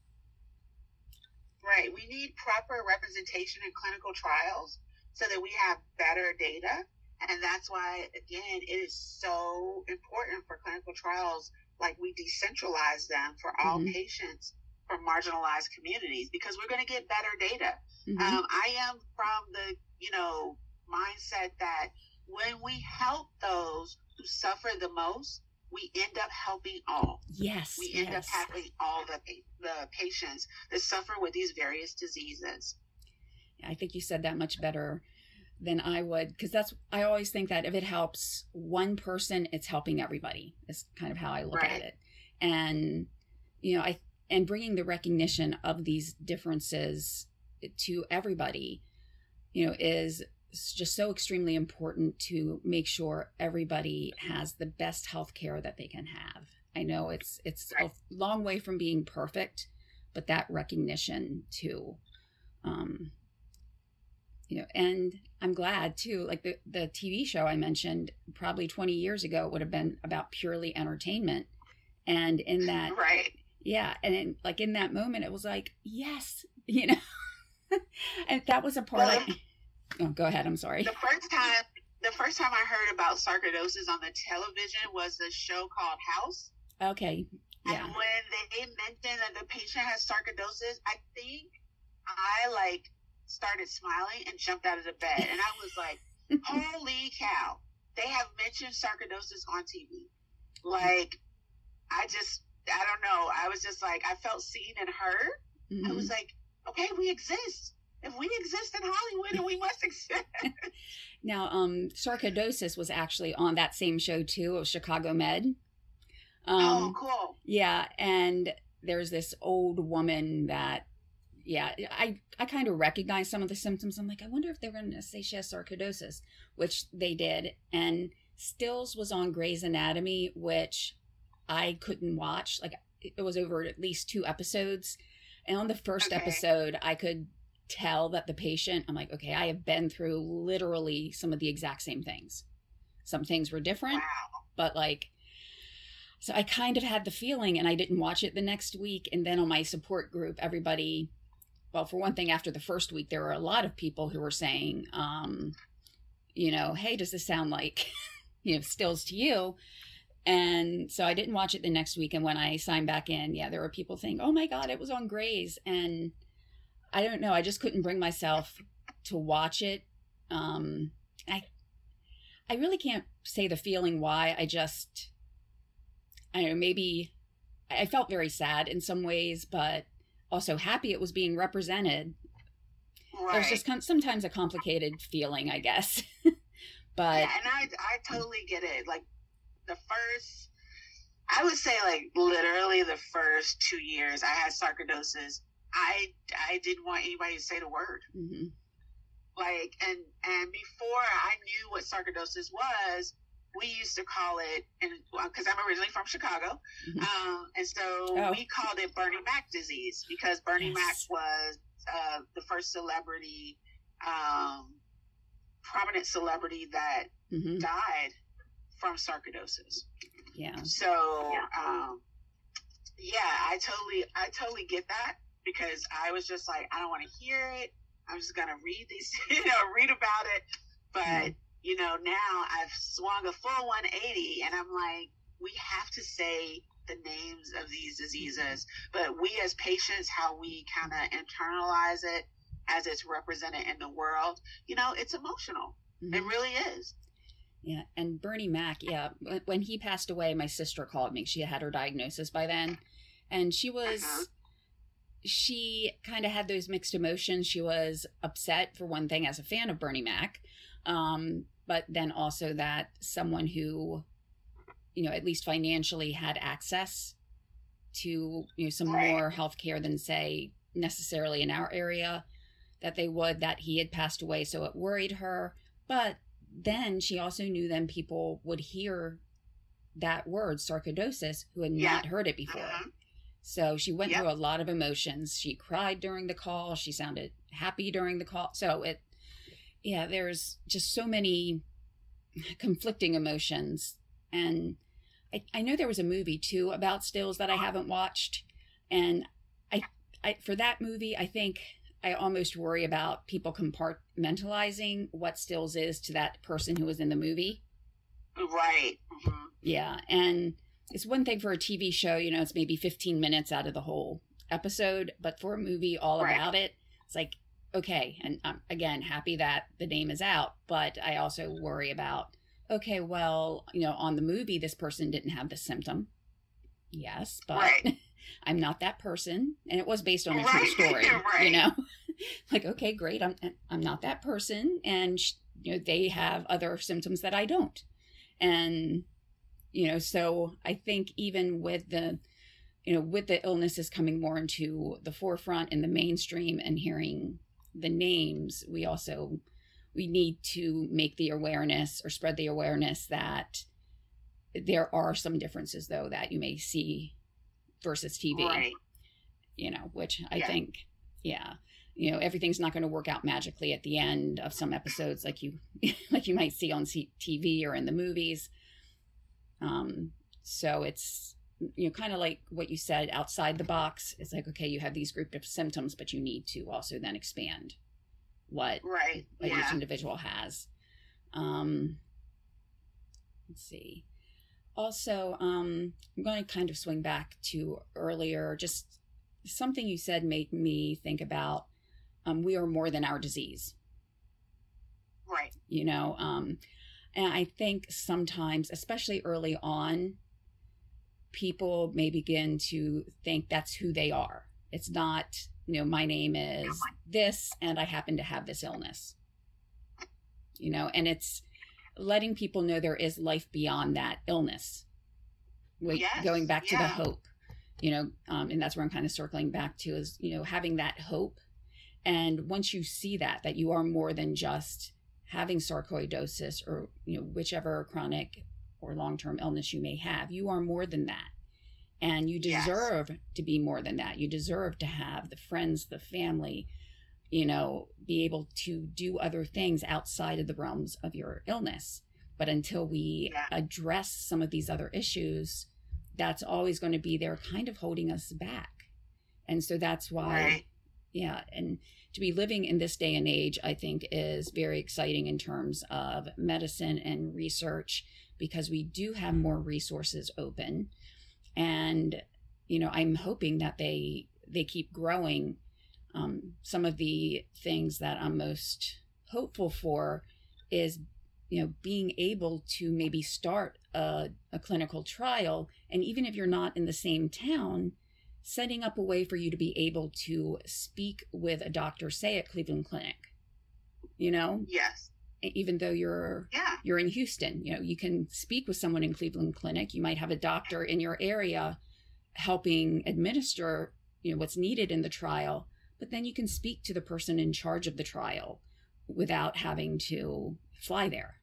Right. We need proper representation in clinical trials so that we have better data. And that's why, again, it is so important for clinical trials, like we decentralize them for all patients from marginalized communities, because we're going to get better data. I am from the, mindset that when we help those who suffer the most, we end up helping all. Yes. We end up helping all the patients that suffer with these various diseases. I think you said that much better than I would, because I always think that if it helps one person, it's helping everybody. Is kind of how I look at it. And, and bringing the recognition of these differences to everybody, is just so extremely important to make sure everybody has the best health care that they can have. I know it's a long way from being perfect, but that recognition too, and I'm glad too, like the TV show I mentioned probably 20 years ago would have been about purely entertainment. And in that, and in that moment, it was like, yes, and that was a part Oh, go ahead. I'm sorry. The first time I heard about sarcoidosis on the television was a show called House. Okay. Yeah. And when they mentioned that the patient has sarcoidosis, I think I like started smiling and jumped out of the bed. And I was like, holy cow. They have mentioned sarcoidosis on TV. Like, I don't know. I was just like, I felt seen and heard. Mm-hmm. I was like, okay, we exist. If we exist in Hollywood, then we must exist. Now, sarcoidosis was actually on that same show too, of Chicago Med. Oh, cool. Yeah, and there's this old woman that, I kind of recognize some of the symptoms. I'm like, I wonder if they're going to say she has sarcoidosis, which they did. And Stills was on Grey's Anatomy, which I couldn't watch. Like, it was over at least 2 episodes. And on the first episode, I could tell that the patient, I'm like, okay, I have been through literally some of the exact same things. Some things were different, but like, so I kind of had the feeling, and I didn't watch it the next week. And then on my support group, everybody, well, for one thing, after the first week, there were a lot of people who were saying, hey, does this sound like, Stills to you? And so I didn't watch it the next week. And when I signed back in, there were people saying, oh my God, it was on Grey's. And I don't know, I just couldn't bring myself to watch it. I really can't say the feeling why. I don't know, maybe I felt very sad in some ways, but also happy it was being represented. Right. It was just sometimes a complicated feeling, I guess. But yeah, and I totally get it. Like I would say like literally the first 2 years I had sarcoidosis, I didn't want anybody to say the word. Mm-hmm. Like, and before I knew what sarcoidosis was, we used to call it, and because I'm originally from Chicago, and so we called it Bernie Mac disease, because Bernie Mac was the first celebrity, prominent celebrity that died from sarcoidosis. Yeah. So, I totally get that, because I was just like, I don't want to hear it. I'm just gonna read these, read about it, but. Now I've swung a full 180, and I'm like, we have to say the names of these diseases, but we as patients, how we kind of internalize it as it's represented in the world, it's emotional. Mm-hmm. It really is. Yeah. And Bernie Mac, when he passed away, my sister called me. She had her diagnosis by then, and she kind of had those mixed emotions. She was upset, for one thing, as a fan of Bernie Mac. But then also that someone who, at least financially had access to, some more healthcare than, say, necessarily in our area, that he had passed away. So it worried her. But then she also knew then people would hear that word, sarcoidosis, who had not heard it before. So she went through a lot of emotions. She cried during the call. She sounded happy during the call. So there's just so many conflicting emotions. And I know there was a movie too about Stills that I haven't watched. And I for that movie, I think I almost worry about people compartmentalizing what Stills is to that person who was in the movie. Right. Mm-hmm. Yeah. And it's one thing for a TV show, it's maybe 15 minutes out of the whole episode. But for a movie all about it, it's like, okay, and I'm, again, happy that the name is out, but I also worry about, okay, well, on the movie, this person didn't have the symptom. Yes, but I'm not that person. And it was based on a true story, Like, okay, great, I'm not that person. And, they have other symptoms that I don't. And, so I think even with the, with the illnesses coming more into the forefront in the mainstream and hearing the names, we need to make the awareness or spread the awareness that there are some differences though that you may see versus TV, which I think, everything's not going to work out magically at the end of some episodes like you might see on TV or in the movies. So it's, kind of like what you said, outside the box. It's like, okay, you have these group of symptoms, but you need to also then expand what Right. each Yeah. individual has. Let's see. Also, I'm going to kind of swing back to earlier, just something you said made me think about we are more than our disease. Right. You know, and I think sometimes, especially early on, people may begin to think that's who they are. It's not, you know, my name is this and I happen to have this illness. You know, and it's letting people know there is life beyond that illness. Yes. Going back to the Yeah. hope, you know, and that's where I'm kind of circling back to is, you know, having that hope. And once you see that you are more than just having sarcoidosis or, you know, whichever chronic or long-term illness you may have, you are more than that. And you Yes. deserve to be more than that. You deserve to have the friends, the family, you know, be able to do other things outside of the realms of your illness. But until we Yeah. address some of these other issues, that's always going to be there kind of holding us back. And so that's why, Right. yeah, and to be living in this day and age, I think is very exciting in terms of medicine and research, because we do have more resources open. And, you know, I'm hoping that they keep growing. Some of the things that I'm most hopeful for is, you know, being able to maybe start a clinical trial. And even if you're not in the same town, setting up a way for you to be able to speak with a doctor, say at Cleveland Clinic, you know, Yes. even though you're in Houston, you know, you can speak with someone in Cleveland Clinic. You might have a doctor in your area helping administer, you know, what's needed in the trial, but then you can speak to the person in charge of the trial without having to fly there.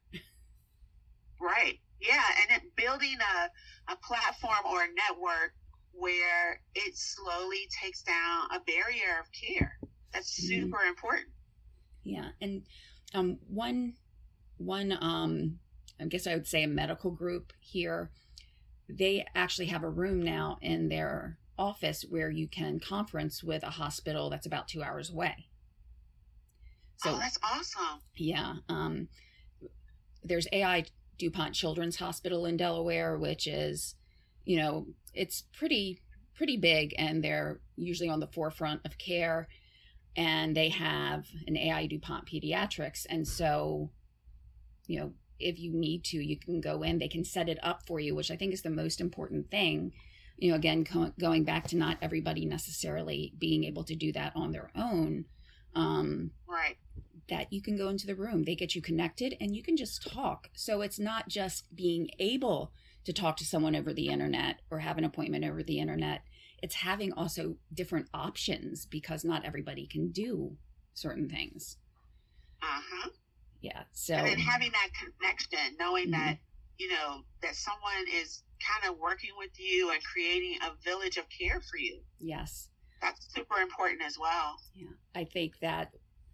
Right. Yeah. And it, building a platform or a network where it slowly takes down a barrier of care. That's super important. Yeah. And one I guess I would say a medical group here, they actually have a room now in their office where you can conference with a hospital that's about 2 hours away. So that's awesome. Yeah. There's AI DuPont Children's Hospital in Delaware, which is, you know, it's pretty big, and they're usually on the forefront of care. And they have an AI DuPont Pediatrics. And so, you know, if you need to, you can go in, they can set it up for you, which I think is the most important thing. You know, again, going back to not everybody necessarily being able to do that on their own. Right. That you can go into the room, they get you connected, and you can just talk. So it's not just being able to talk to someone over the internet or have an appointment over the internet. It's having also different options, because not everybody can do certain things. Yeah. So, and then having that connection, knowing that, you know, that someone is kind of working with you and creating a village of care for you. Yes. That's super important as well. Yeah. I think that,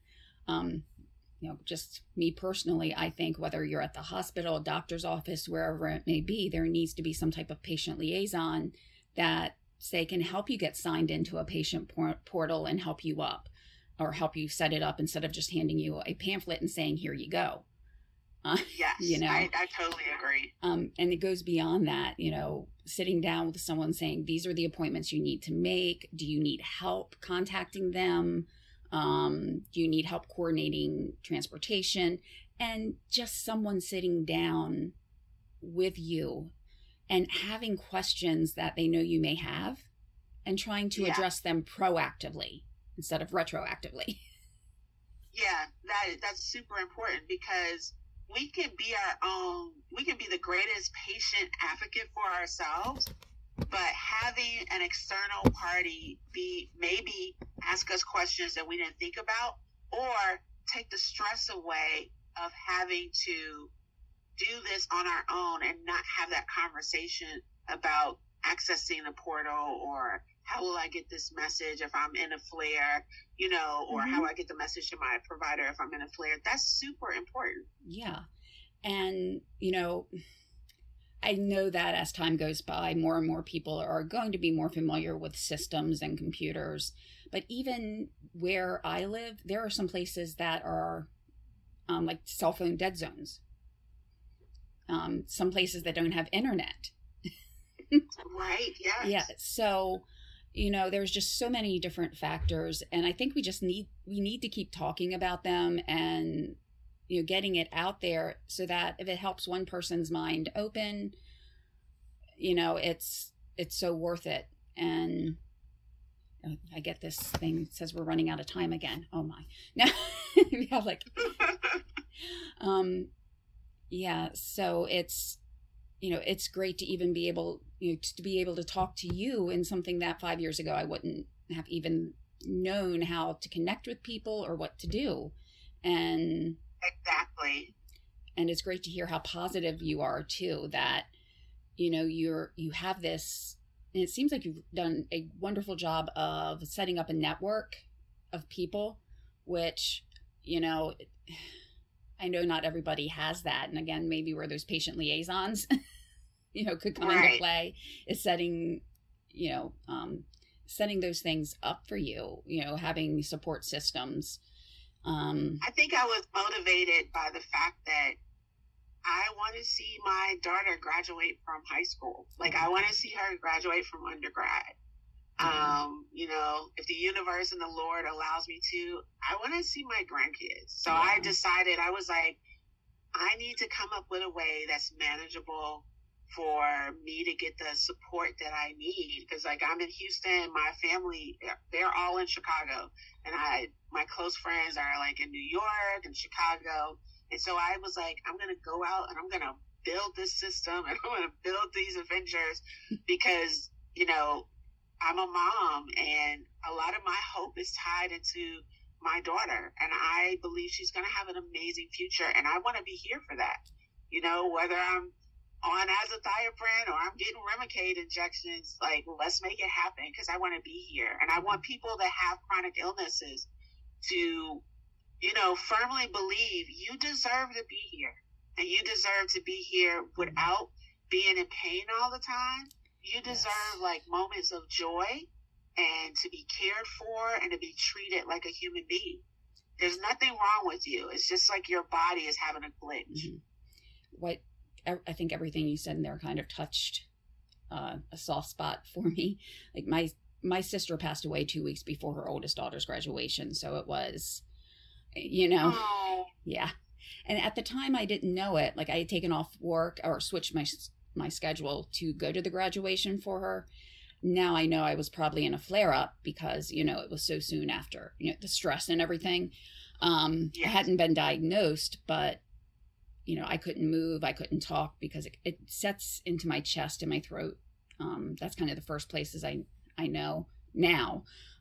you know, just me personally, I think whether you're at the hospital, doctor's office, wherever it may be, there needs to be some type of patient liaison that, say, can help you get signed into a patient portal and help you up, or help you set it up instead of just handing you a pamphlet and saying, here you go. Yes, you know, I totally agree. And it goes beyond that, you know, sitting down with someone saying, these are the appointments you need to make. Do you need help contacting them? Do you need help coordinating transportation? And just someone sitting down with you and having questions that they know you may have, and trying to address them proactively instead of retroactively. Yeah, that's super important, because we can be the greatest patient advocate for ourselves, but having an external party maybe ask us questions that we didn't think about, or take the stress away of having to do this on our own and not have that conversation about accessing the portal, or how will I get this message if I'm in a flare, you know, or how I get the message to my provider if I'm in a flare. That's super important. Yeah. And, you know, I know that as time goes by, more and more people are going to be more familiar with systems and computers. But even where I live, there are some places that are like cell phone dead zones. Some places that don't have internet. Right. Yes. Yeah. So, there's just so many different factors, and I think we need to keep talking about them and getting it out there so that if it helps one person's mind open, it's so worth it. And I get this thing that says we're running out of time again. Oh my. Now, yeah, like, yeah. So it's great to even be able, to talk to you in something that 5 years ago I wouldn't have even known how to connect with people or what to do. And exactly. And it's great to hear how positive you are too, that, you have this, and it seems like you've done a wonderful job of setting up a network of people, which, I know not everybody has that. And again, maybe where those patient liaisons, could come into play, is setting those things up for you, having support systems. I think I was motivated by the fact that I want to see my daughter graduate from high school. Like, I want to see her graduate from undergrad. If the universe and the Lord allows me to, I want to see my grandkids. So I decided, I was like, I need to come up with a way that's manageable for me to get the support that I need. Because, like, I'm in Houston, my family, they're all in Chicago. And my close friends are, like, in New York and Chicago. And so I was like, I'm going to go out and I'm going to build this system and I'm going to build these Avengers because, I'm a mom and a lot of my hope is tied into my daughter. And I believe she's going to have an amazing future. And I want to be here for that. Whether I'm on azathioprine or I'm getting Remicade injections, like, let's make it happen because I want to be here. And I want people that have chronic illnesses to, firmly believe you deserve to be here and you deserve to be here without being in pain all the time. You deserve like moments of joy and to be cared for and to be treated like a human being. There's nothing wrong with you. It's just like your body is having a glitch. What I think everything you said in there kind of touched a soft spot for me. Like my sister passed away 2 weeks before her oldest daughter's graduation. So it was, yeah. And at the time I didn't know it. Like, I had taken off work or switched my schedule to go to the graduation for her. Now I know I was probably in a flare up because, it was so soon after, the stress and everything. I hadn't been diagnosed, but, I couldn't move. I couldn't talk because it sets into my chest and my throat. That's kind of the first places I know now,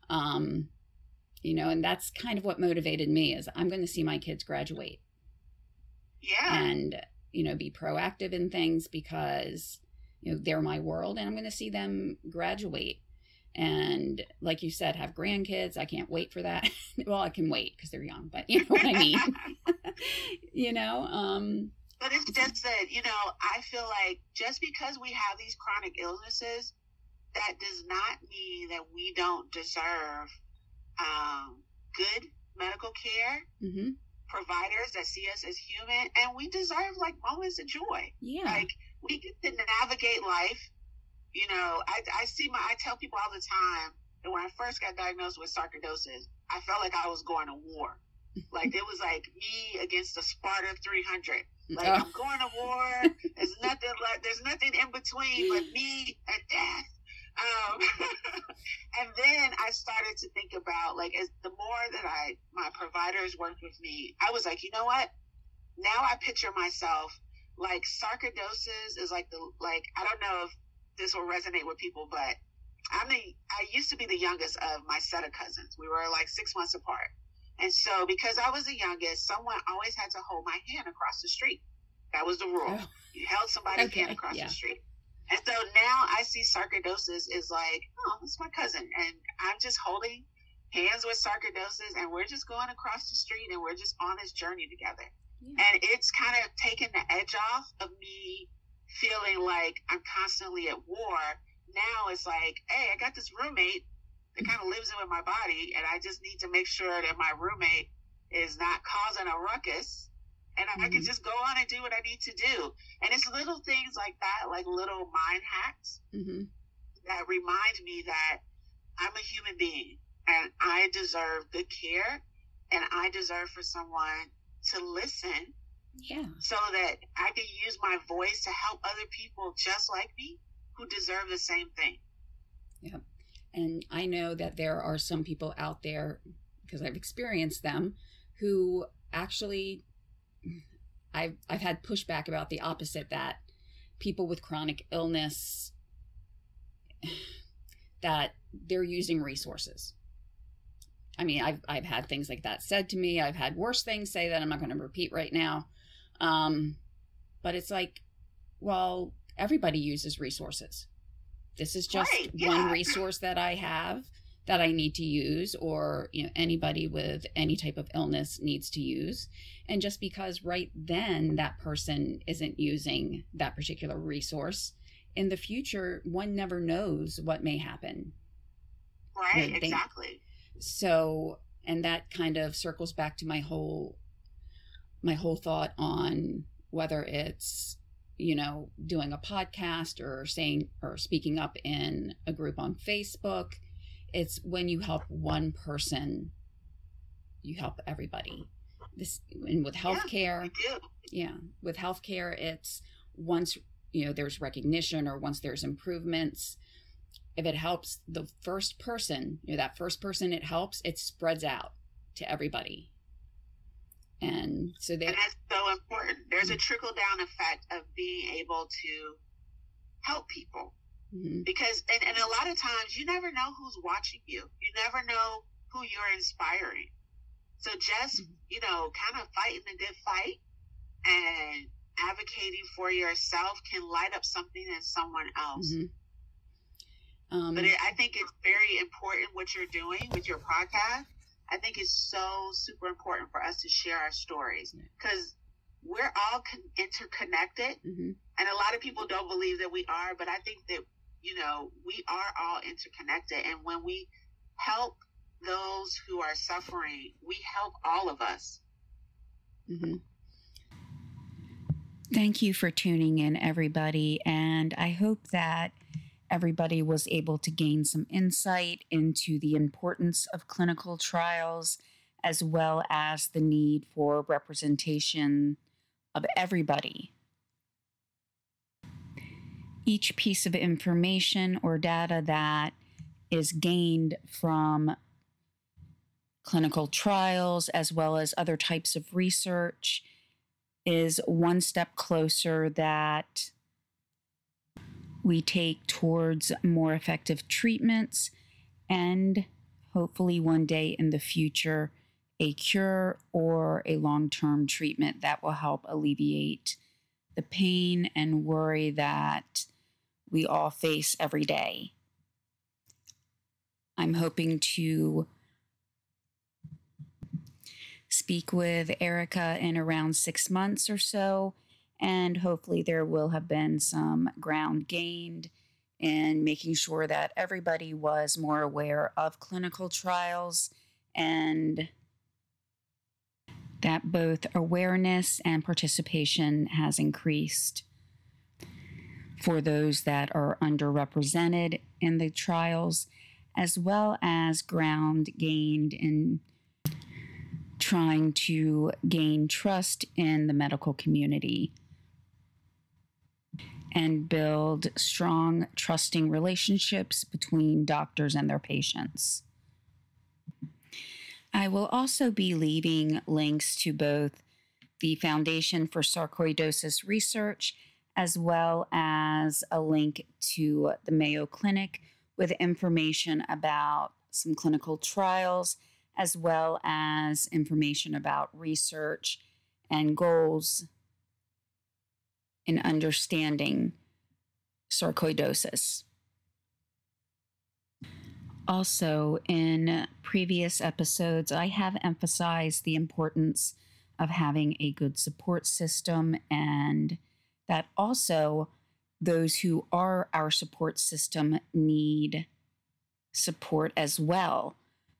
and that's kind of what motivated me is I'm going to see my kids graduate. Yeah. And, be proactive in things because, they're my world and I'm going to see them graduate. And like you said, have grandkids. I can't wait for that. Well, I can wait because they're young, but you know what I mean? But it's just that, I feel like just because we have these chronic illnesses, that does not mean that we don't deserve good medical care, providers that see us as human, and we deserve like moments of joy. Yeah. Like, we get to navigate life. I tell people all the time that when I first got diagnosed with sarcoidosis, I felt like I was going to war. Like, it was like me against a Sparta 300. Like, I'm going to war. There's nothing in between but me and death. And then I started to think about, like, as the more that my providers worked with me, I was like, you know what? Now I picture myself like sarcoidosis is like I don't know if this will resonate with people, but I used to be the youngest of my set of cousins. We were like 6 months apart. And so because I was the youngest, someone always had to hold my hand across the street. That was the rule. Oh. You held somebody's hand across the street. And so now I see sarcoidosis is like, oh, that's my cousin. And I'm just holding hands with sarcoidosis and we're just going across the street and we're just on this journey together. Yeah. And it's kind of taken the edge off of me feeling like I'm constantly at war. Now it's like, hey, I got this roommate that kind of lives in my body, and I just need to make sure that my roommate is not causing a ruckus, and I can just go on and do what I need to do. And it's little things like that, like little mind hacks that remind me that I'm a human being and I deserve good care, and I deserve for someone to listen. Yeah. So that I can use my voice to help other people just like me who deserve the same thing. Yeah. And I know that there are some people out there, because I've experienced them, who actually, I've had pushback about the opposite, that people with chronic illness, that they're using resources. I mean, I've had things like that said to me. I've had worse things say that I'm not going to repeat right now. But it's like, well, everybody uses resources. This is just one resource that I have that I need to use, or, you know, anybody with any type of illness needs to use. And just because right then that person isn't using that particular resource, in the future, one never knows what may happen. Right, exactly. So, and that kind of circles back to my whole thought on whether it's, you know, doing a podcast or saying or speaking up in a group on Facebook. It's when you help one person, you help everybody. This, and with healthcare, with healthcare, it's once, you know, there's recognition or once there's improvements, if it helps the first person, you know, that first person it helps, it spreads out to everybody. And so that's so important. There's a trickle down effect of being able to help people. Because, and a lot of times you never know who's watching you. You never know who you're inspiring. So just, you know, kind of fighting a good fight and advocating for yourself can light up something in someone else. But I think it's very important what you're doing with your podcast. I think it's so super important for us to share our stories, because we're all interconnected. And a lot of people don't believe that we are, but I think that, you know, we are all interconnected. And when we help those who are suffering, we help all of us. Thank you for tuning in, everybody. And I hope that everybody was able to gain some insight into the importance of clinical trials, as well as the need for representation of everybody. Each piece of information or data that is gained from clinical trials, as well as other types of research, is one step closer that we take towards more effective treatments, and hopefully one day in the future, a cure or a long-term treatment that will help alleviate the pain and worry that we all face every day. I'm hoping to speak with Erica in around 6 months or so, and hopefully there will have been some ground gained in making sure that everybody was more aware of clinical trials, and that both awareness and participation has increased for those that are underrepresented in the trials, as well as ground gained in trying to gain trust in the medical community and build strong, trusting relationships between doctors and their patients. I will also be leaving links to both the Foundation for Sarcoidosis Research, as well as a link to the Mayo Clinic with information about some clinical trials, as well as information about research and goals in understanding sarcoidosis. Also, in previous episodes, I have emphasized the importance of having a good support system, and that also those who are our support system need support as well.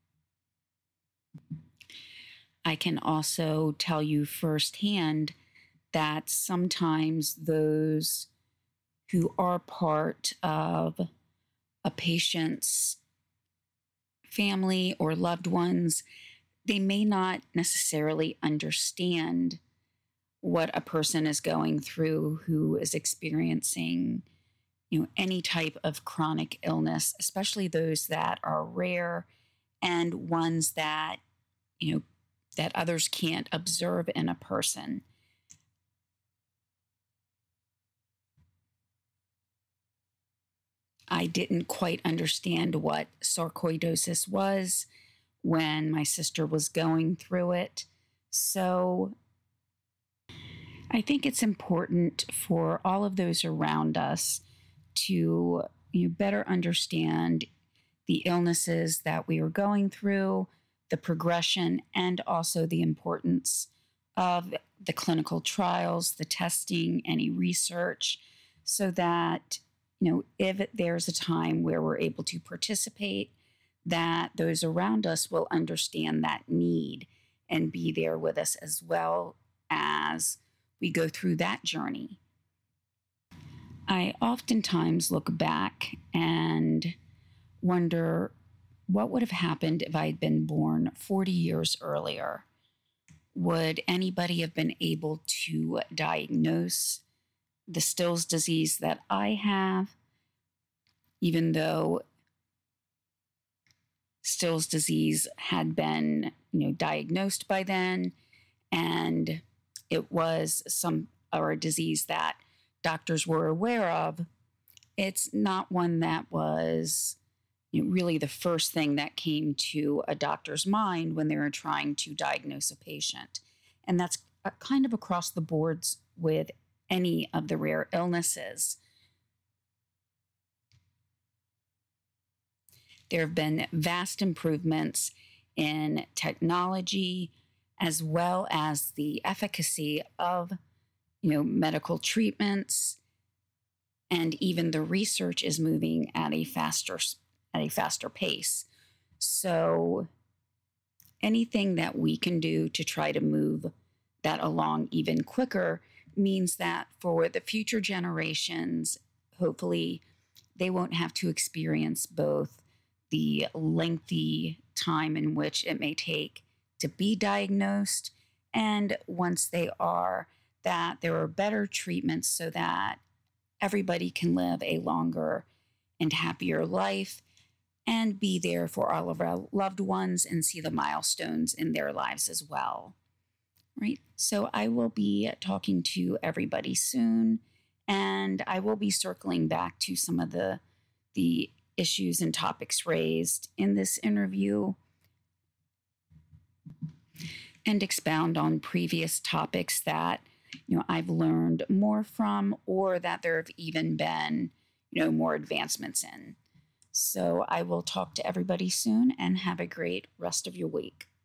I can also tell you firsthand that sometimes those who are part of a patient's family or loved ones, they may not necessarily understand what a person is going through who is experiencing, any type of chronic illness, especially those that are rare and ones that, that others can't observe in a person. I didn't quite understand what sarcoidosis was when my sister was going through it. So I think it's important for all of those around us to better understand the illnesses that we are going through, the progression, and also the importance of the clinical trials, the testing, any research, so that if there's a time where we're able to participate, that those around us will understand that need and be there with us as well as we go through that journey. I oftentimes look back and wonder what would have happened if I had been born 40 years earlier. Would anybody have been able to diagnose the Still's disease that I have, even though Still's disease had been, diagnosed by then, and it was a disease that doctors were aware of? It's not one that was really the first thing that came to a doctor's mind when they were trying to diagnose a patient. And that's kind of across the boards with any of the rare illnesses. There have been vast improvements in technology as well as the efficacy of, medical treatments, and even the research is moving at a faster pace. So anything that we can do to try to move that along even quicker means that for the future generations, hopefully they won't have to experience both the lengthy time in which it may take to be diagnosed, and once they are, that there are better treatments so that everybody can live a longer and happier life and be there for all of our loved ones and see the milestones in their lives as well. Right? So I will be talking to everybody soon, and I will be circling back to some of the issues and topics raised in this interview and expound on previous topics that I've learned more from, or that there have even been more advancements in. So I will talk to everybody soon, and have a great rest of your week.